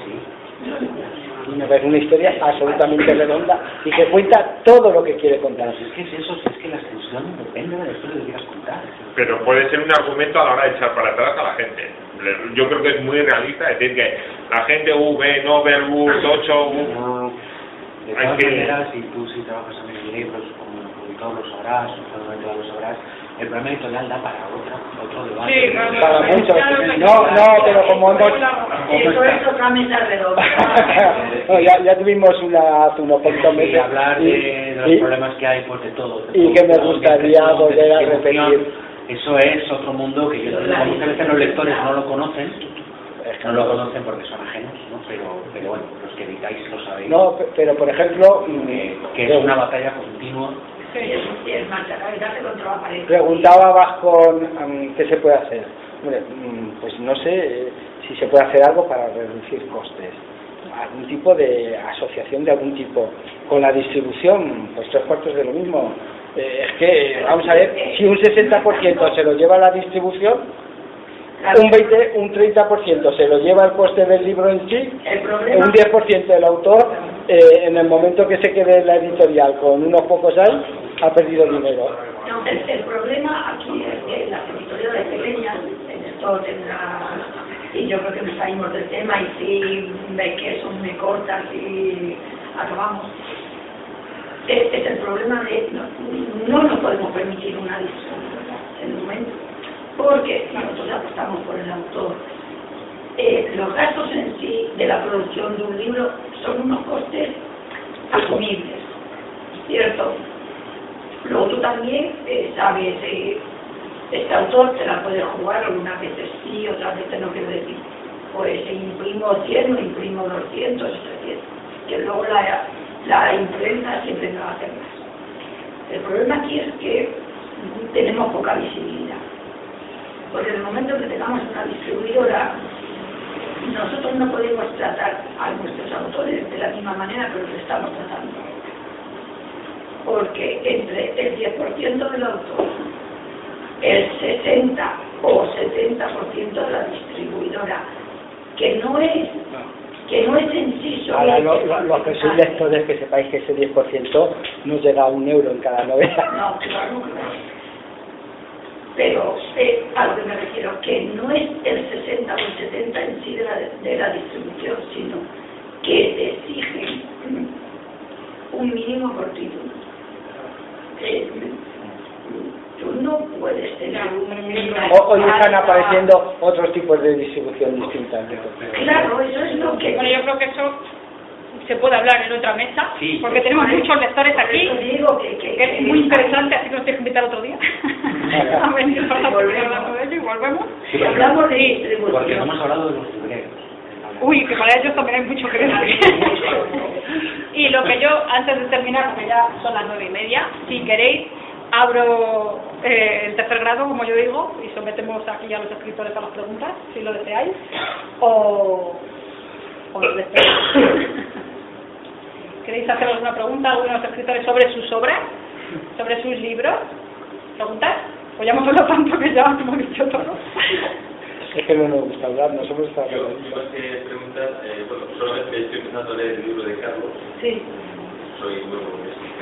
sí. Y me parece una historia absolutamente redonda y que cuenta todo lo que quiere contar. Es que es eso, es que la extensión depende de la historia que quieras contar. Pero puede ser un argumento a la hora de echar para atrás a la gente. Yo creo que es muy realista decir que la gente uh, ve, no ve, uh, tocho, uh, no, de todas que... maneras, si tú si trabajas en mis libros, como publicado lo sabrás, seguramente lo sabrás, el programa editorial da para otra, otro debate. Sí, claro, para mucho. No, no, pero como hemos... Eso es otra mesa redonda. No, ya, ya tuvimos una hace unos poquitos meses. Y hablar de, de los y, problemas que hay, pues de todo. De y todo, que me gustaría volver a repetir. Eso es otro mundo que yo muchas veces los lectores no lo conocen, no lo conocen porque son ajenos, ¿no? Pero, pero bueno, los que editáis lo sabéis. No, pero por ejemplo, eh, que es una batalla continua. Sí, es marcharse contra la pared. Preguntaba Vascon um, qué se puede hacer. Hombre, pues no sé eh, si se puede hacer algo para reducir costes. Algún tipo de asociación de algún tipo. Con la distribución, pues tres cuartos de lo mismo. Eh, es que, vamos a ver, si un sesenta por ciento se lo lleva la distribución, un veinte, un treinta por ciento se lo lleva el coste del libro en sí, un diez por ciento del autor, eh, en el momento que se quede la editorial con unos pocos ahí, ha perdido dinero. No, el, el problema aquí es que las editoriales pequeñas, en esto tendrá, y yo creo que nos salimos del tema, y si me queso, me cortas y acabamos. Este es el problema de no, no nos podemos permitir una distribución en el momento, porque nosotros apostamos por el autor. Eh, los gastos en sí de la producción de un libro son unos costes asumibles, ¿cierto? Luego tú también eh, sabes, eh, este autor te la puede jugar, algunas veces sí, otras veces no, quiero decir, pues imprimo cien, o imprimo doscientos, trescientos, que luego la, la imprenta siempre me va a hacer más. El problema aquí es que tenemos poca visibilidad, porque en el momento que tengamos una distribuidora, nosotros no podemos tratar a nuestros autores de la misma manera que los estamos tratando, porque entre el diez por ciento del autor, el sesenta o setenta por ciento de la distribuidora, que no es que no es en sí solo... Ahora, lo, lo, los que sois lectores, que sepáis que ese diez por ciento no llega a un euro en cada novela. No, claro que no. pero eh, a lo que me refiero, que no es el sesenta o el setenta en sí de la, de la distribución, sino que te exigen un mínimo por título. Eh, tú no puedes tener un mínimo. Hoy están apareciendo otros tipos de distribución distintas. Claro, eso es lo que... Bueno, yo creo que eso se puede hablar en otra mesa, Sí. porque tenemos muchos lectores aquí, Por eso digo que, que, que es muy interesante, así que nos tienes que invitar otro día a venir para seguir hablando de ello y volvemos. Si hablamos de Porque no distribución, hemos hablado de los libreros. Uy, que para ellos también hay mucho que decir. Y lo que yo, antes de terminar, porque ya son las nueve y media, si queréis, abro eh, el tercer grado, como yo digo, y sometemos aquí a los escritores a las preguntas, si lo deseáis, o, o lo deseáis. ¿Queréis hacer alguna pregunta a alguno de los escritores sobre sus obras, sobre sus libros? ¿Preguntas? Pues ya hemos hablado tanto que ya hemos dicho todo. Es que no nos gusta hablar, no somos Yo, más que preguntar, eh, bueno, solamente estoy empezando a leer el libro de Carlos. sí. Soy nuevo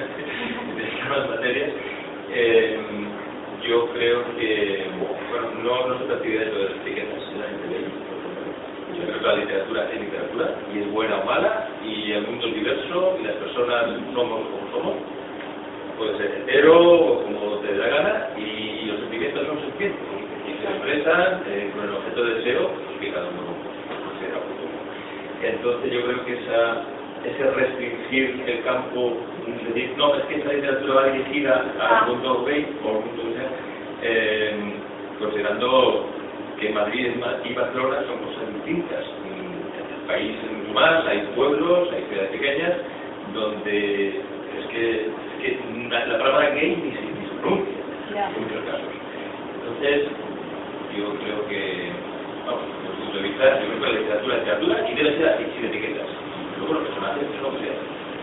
en estas materias. Eh, yo creo que, bueno, no, no soy partidario de las etiquetas, la gente lee. Yo creo que la literatura es literatura y es buena o mala, y el mundo es diverso y las personas somos como somos. Puede ser hetero o como te dé la gana, y los sentimientos son sentimientos y se expresan eh, con el objeto de deseo que cada uno considera oportuno. Entonces yo creo que esa, ese restringir el campo, decir, no, es que esta literatura va dirigida al mundo gay o al mundo que sea, eh, considerando que Madrid y Barcelona son cosas distintas. En el país es mucho más, hay pueblos, hay ciudades pequeñas, donde es que, es que la palabra gay ni se, ni se pronuncia en muchos casos. Entonces, yo creo que, vamos, desde mi punto de vista, yo creo que la literatura es literatura y debe ser así, sin etiquetas. Luego los personajes es lo que sea.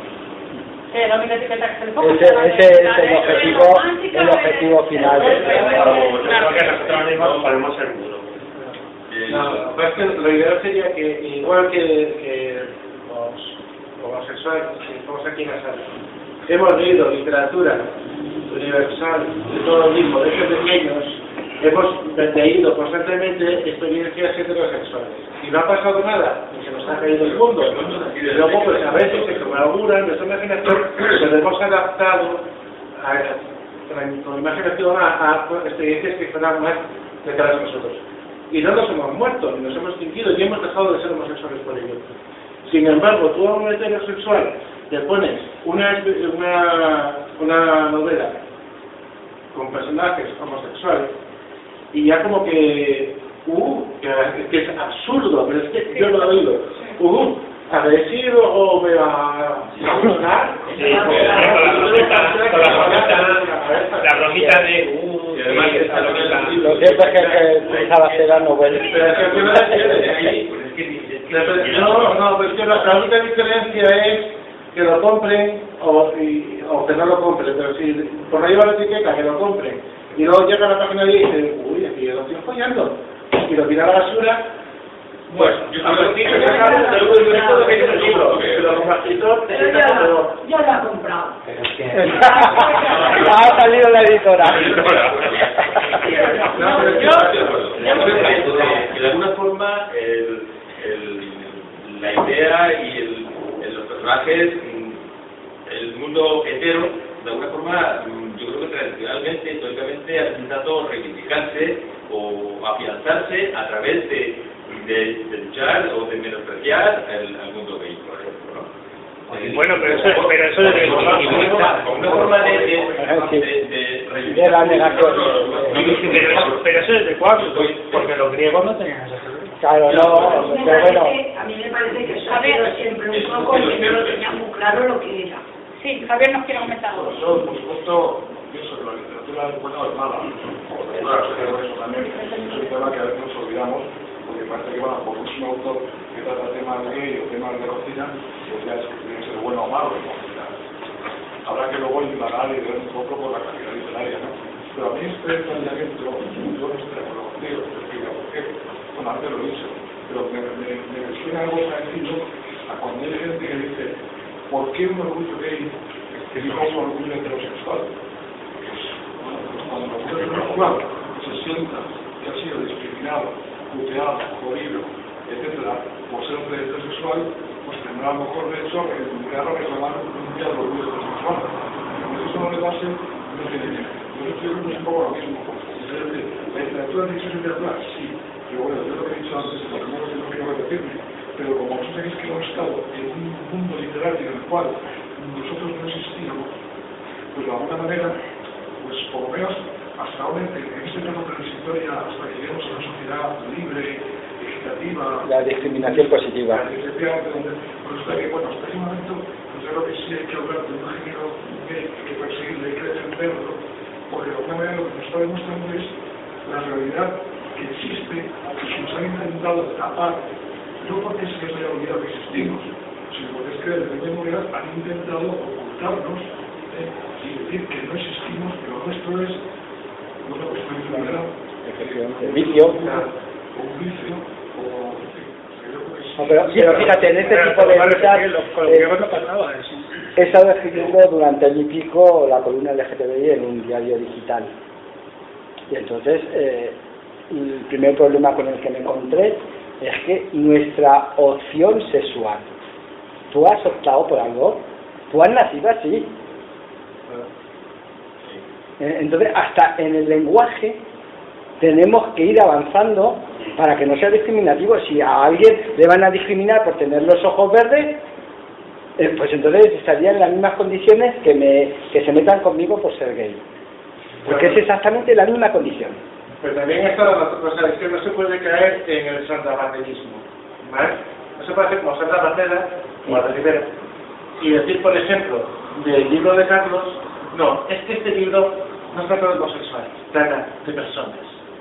Eh, no mira etiqueta que se le ponga. Ese, ese es el objetivo, el objetivo final. Creo que nosotros mismos podemos ser uno. No, pues que lo ideal sería que, igual que, que los homosexuales que estamos aquí en la sala, hemos leído literatura universal de todo tipo, desde pequeños, hemos leído constantemente experiencias heterosexuales. Y no ha pasado nada, ni se nos ha caído el mundo. Y luego, pues a veces se colaboran, nuestra imaginación, nos hemos adaptado a, a, con imaginación a, a experiencias que fueran más detrás de nosotros. Y no nos hemos muerto, ni nos hemos extinguido, y hemos dejado de ser homosexuales por ello. Sin embargo, tú a un heterosexual le pones una, una, una novela con personajes homosexuales y ya como que, uh, que, que es absurdo, pero es que yo lo he oído, uh, a ver si o me va a gustar. La bromita de uh, y además esta novela. Lo cierto es que pensaba hacer la novela. No, no, pues que la, la única diferencia es que lo compren o, y, o que no lo compren, pero si por ahí va la etiqueta, que lo compren, y luego llega a la página y dicen, uy, aquí lo estoy follando, y lo tira a la basura, pues, yo a ver, dice que sabe, te lo digo todo que es el libro, que lo compras escritor, Pero ya, lo, ya lo ha comprado. Ha salido la editora. No, pero yo, yo creo que de alguna forma el, el, la idea y el, el, los personajes, el mundo hetero, de alguna forma, yo creo que tradicionalmente, históricamente, ha intentado reivindicarse o afianzarse a través de, de, de luchar o de menospreciar el, al mundo gay, por ejemplo, ¿no? Bueno, pero eso, pero eso es de una forma de, de, de, de, de la negación. Pero, pero eso es de cuándo, porque los griegos no tenían esas cosas. Claro, no, pero bueno. A mí me parece que eso ha sido siempre un poco que no lo tenía muy claro lo que era. Sí, Javier nos quiere comentar. Yo, por supuesto, pienso que la literatura de cuento es mala. Claro, sé que por eso también es un tema que a veces nos olvidamos, porque parece que, bueno, por un autor que trata temas gay o temas de cocina, pues ya es que tiene que ser bueno o malo. Habrá que luego indagar y ver un poco por la calidad literaria, ¿no? Pero a mí este planteamiento, yo no estoy de acuerdo contigo, te explico por qué. Bueno, antes lo he dicho, pero me, me, me suena algo parecido a cuando hay gente que dice, ¿por qué un orgullo gay es como un orgullo heterosexual? Pues, bueno, pues cuando el orgullo heterosexual se sienta que ha sido discriminado, puteado, jodido, etcétera, por ser un predictor sexual, pues tendrá a lo mejor derecho a reclamar un día de orgullo sexual. Entonces eso no le base no tiene bien. Yo estoy viendo un poco lo mismo. Es decir, la literatura de es literatura, sí, pero bueno, yo lo que he dicho antes, por lo menos no quiero repetirme, pero como vosotros sabéis que hemos estado en un mundo literario en el cual nosotros no existíamos, pues de alguna manera, pues por lo menos hasta ahora, en este caso transitoria, hasta que lleguemos a una sociedad libre, equitativa, la discriminación positiva. Efectivamente, donde pues está que, bueno, hasta ese momento, pues yo creo que sí hay que hablar de un género gay, hay que perseguirlo, hay que defenderlo, porque de alguna manera lo que nos está demostrando es la realidad que existe, que nos han intentado tapar, no porque se les haya olvidado que existimos, sino porque es que desde memoria han intentado ocultarnos ¿eh? y decir que no existimos, que lo nuestro es una cuestión de enfermedad, efectivamente, vicio, o un vicio, o en fin. No, pero, pero fíjate, en este tipo de luchas he estado escribiendo durante año y pico la columna L G T B I en un diario digital. Y entonces, eh, el primer problema con el que me encontré es que nuestra opción sexual, tú has optado por algo, tú has nacido así. Entonces, hasta en el lenguaje tenemos que ir avanzando para que no sea discriminativo. Si a alguien le van a discriminar por tener los ojos verdes, eh, pues entonces estaría en las mismas condiciones que, me, que se metan conmigo por ser gay. Porque es exactamente la misma condición. Pero también está la otra cosa, es que no se puede caer en el santabarnerismo, ¿vale? No se puede hacer como Santa Barnera o Alba Rivera y decir, por ejemplo, del libro de Carlos, no, es que este libro no trata de homosexuales, trata de personas.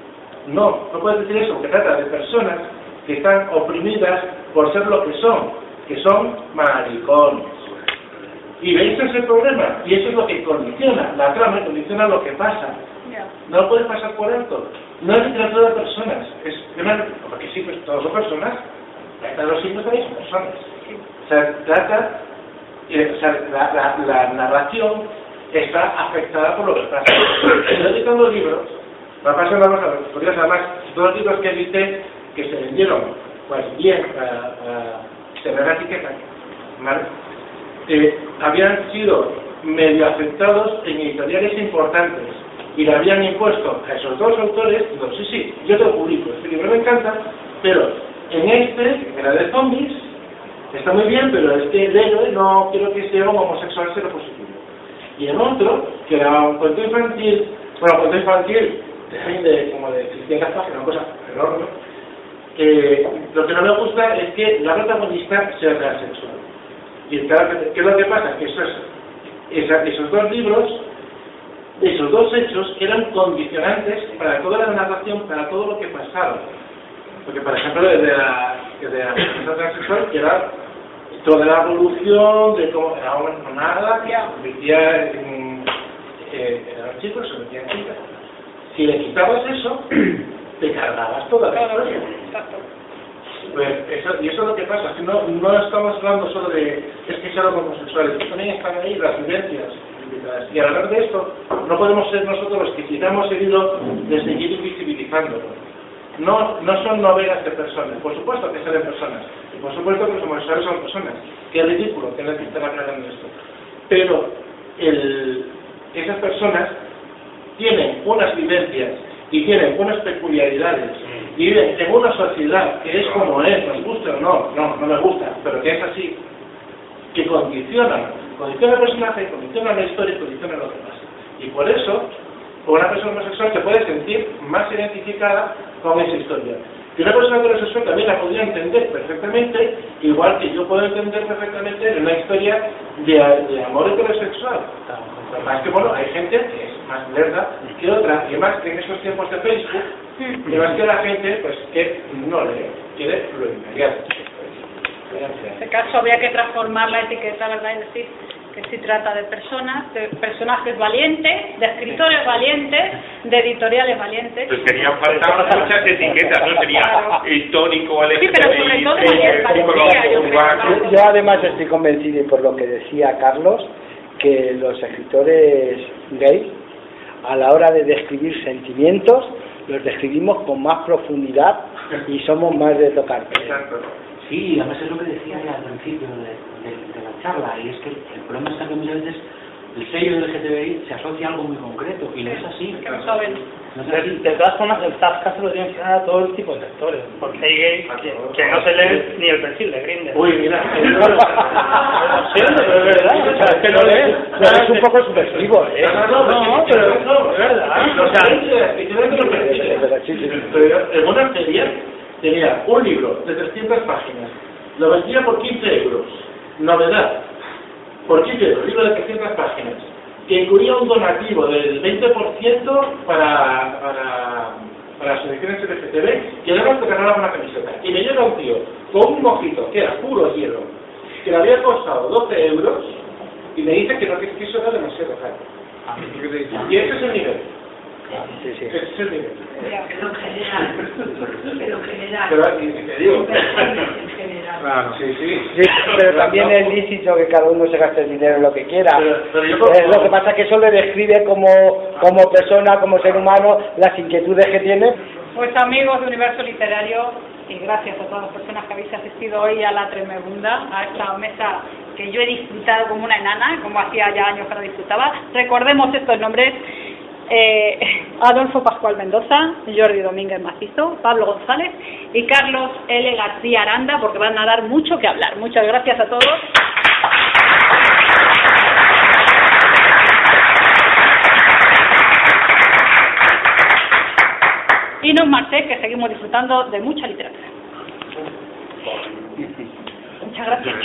No, no puedes decir eso, porque trata de personas que están oprimidas por ser lo que son, que son maricones. Y veis ese es el problema, y eso es lo que condiciona, la trama condiciona lo que pasa. No lo puedes pasar por alto. No es literatura de personas, es una, porque sí, pues todos son personas, trata de los signos también son personas. O sea, trata, eh, o sea, la, la, la narración está afectada por lo que pasa. Estoy editando libros, me ha pasado una cosa curiosa, además, dos libros que edité que se vendieron, pues bien, a, a tener la etiqueta, ¿vale? Eh, habían sido medio aceptados en editoriales importantes y le habían impuesto a esos dos autores, digo, sí, sí, yo te lo publico, este libro me encanta, pero en este, que era de zombies, está muy bien, pero es que el héroe no quiero que sea un homosexual seropositivo. Y en otro, que era un cuento infantil, bueno, cuento infantil, de, como de seiscientas páginas, una cosa enorme, que lo que no me gusta es que la protagonista sea transexual. Y claro, ¿qué es lo que pasa? Que esos, esa, esos dos libros, esos dos hechos eran condicionantes para toda la narración, para todo lo que pasaba. Porque, por ejemplo, desde la, desde la persona transexual, que era toda la evolución de cómo era una nada, que se convertía en, eh, eran chicos, se metían en chicas. Si le quitabas eso, te cargabas toda la historia. Pues eso, y eso es lo que pasa, que no, no estamos hablando solo de es que sean homosexuales, que también están ahí las vivencias. Y al hablar de esto, no podemos ser nosotros los que sigamos el hilo de seguir invisibilizándolo. No, no son novelas de personas, por supuesto que salen personas, y por supuesto que los homosexuales son personas. Qué ridículo que no estén aclarando esto. Pero el, esas personas tienen unas vivencias y tienen unas peculiaridades y viven en una sociedad que es como es, nos gusta o no, no, no me gusta, pero que es así, que condiciona, condiciona el personaje, condiciona la historia y condiciona lo que pasa. Y por eso, una persona homosexual se puede sentir más identificada con esa historia. Y una persona heterosexual también la podría entender perfectamente, igual que yo puedo entender perfectamente en una historia de, de amor heterosexual. Más que bueno, hay gente que es más lerda que otra, y más que en estos tiempos de Facebook, y más que la gente pues que no lee, quiere lo inmediato. En este caso habría que transformar la etiqueta, ¿verdad? Y decir que se trata de personas, de personajes valientes, de escritores valientes, de editoriales valientes. Pues querían faltar muchas etiquetas, ¿no? Sería histórico, L G T B I, sí, pero sobre todo eh, valentía, yo, yo, yo además estoy convencido, y por lo que decía Carlos, que los escritores gays, a la hora de describir sentimientos, los describimos con más profundidad y somos más de tocar. Exacto. Sí, además es lo que decía al principio de, de, de la charla, y es que el problema está que muchas veces el sello del L G T B I se asocia a algo muy concreto, y no es así. Que no saben. No es De, así. de todas formas, el Tazca se lo tienen que dar a todo el tipo de lectores, porque hay gays que, que no se leen ni el perfil de Grindr. Uy, mira. Sí, pero es verdad, o sea, es que no leen. Pero es un poco subversivo, ¿eh? No, no, no, No, pero no, es verdad. O sea, y tiene que perfiles. Sí, sí, sí. Pero en una feria tenía un libro de trescientas páginas, lo vendía por quince euros. Novedad. Por quince euros, libro de trescientas páginas, que incluía un donativo del veinte por ciento para, para, para las ediciones L G T B, y además te regalaban una camiseta. Y me llega un tío con un mojito que era puro hielo, que le había costado doce euros, y me dice que no, que, que eso era demasiado caro. Y ese es el nivel. Sí, sí. Ese es el nivel. Pero en general, pero en general. Pero y, y te digo. En general. Claro, sí, sí. Sí, pero también es lícito que cada uno se gaste el dinero en lo que quiera. Pero, pero yo creo- Eh, lo que pasa es que eso le describe como, como persona, como ser humano, las inquietudes que tiene. Pues amigos de Universo Literario, y gracias a todas las personas que habéis asistido hoy a la Tremebunda, a esta mesa que yo he disfrutado como una enana, como hacía ya años que no disfrutaba. Recordemos estos nombres: eh, Adolfo Pascual Mendoza, Jordi Domínguez Macizo, Pablo González y Carlos L. García Aranda, porque van a dar mucho que hablar. Muchas gracias a todos. Y no os marchéis, que seguimos disfrutando de mucha literatura. Muchas gracias.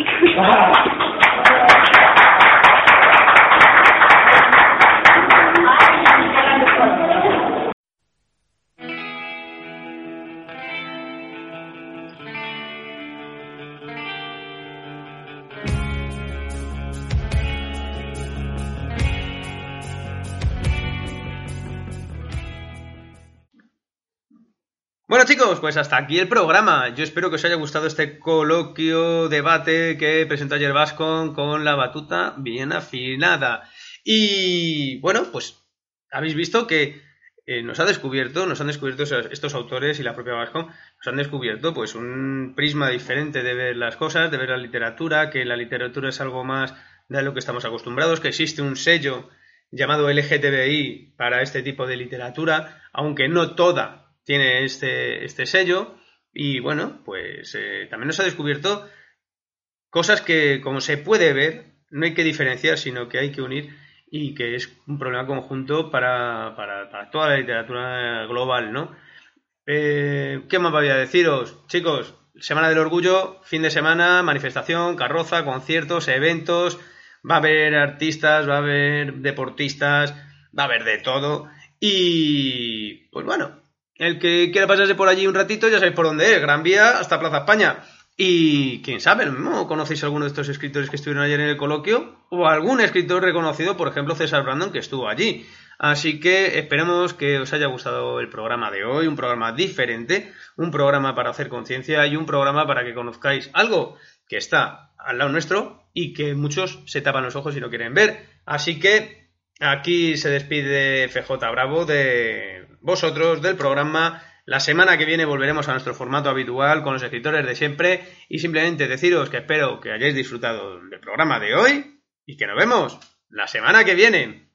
Bueno chicos, pues hasta aquí el programa. Yo espero que os haya gustado este coloquio, debate que presentó ayer Vascon con la batuta bien afinada. Y bueno, pues habéis visto que eh, nos ha descubierto, nos han descubierto estos autores y la propia Vascon, nos han descubierto pues un prisma diferente de ver las cosas, de ver la literatura, que la literatura es algo más de lo que estamos acostumbrados, que existe un sello llamado L G T B I para este tipo de literatura, aunque no toda tiene este, este sello. Y bueno, pues eh, también nos ha descubierto cosas que, como se puede ver, no hay que diferenciar, sino que hay que unir, y que es un problema conjunto para, para, para toda la literatura global, ¿no? Eh, ¿Qué más voy a deciros? Chicos, Semana del Orgullo, fin de semana, manifestación, carroza, conciertos, eventos, va a haber artistas, va a haber deportistas, va a haber de todo. Y pues bueno, el que quiera pasarse por allí un ratito, ya sabéis por dónde es, Gran Vía hasta Plaza España. Y quién sabe, ¿no? ¿Conocéis a alguno de estos escritores que estuvieron ayer en el coloquio? O algún escritor reconocido, por ejemplo César Brandon, que estuvo allí. Así que esperemos que os haya gustado el programa de hoy, un programa diferente, un programa para hacer conciencia y un programa para que conozcáis algo que está al lado nuestro y que muchos se tapan los ojos y no quieren ver. Así que aquí se despide F J Bravo de vosotros, del programa. La semana que viene volveremos a nuestro formato habitual con los escritores de siempre, y simplemente deciros que espero que hayáis disfrutado del programa de hoy y que nos vemos la semana que viene.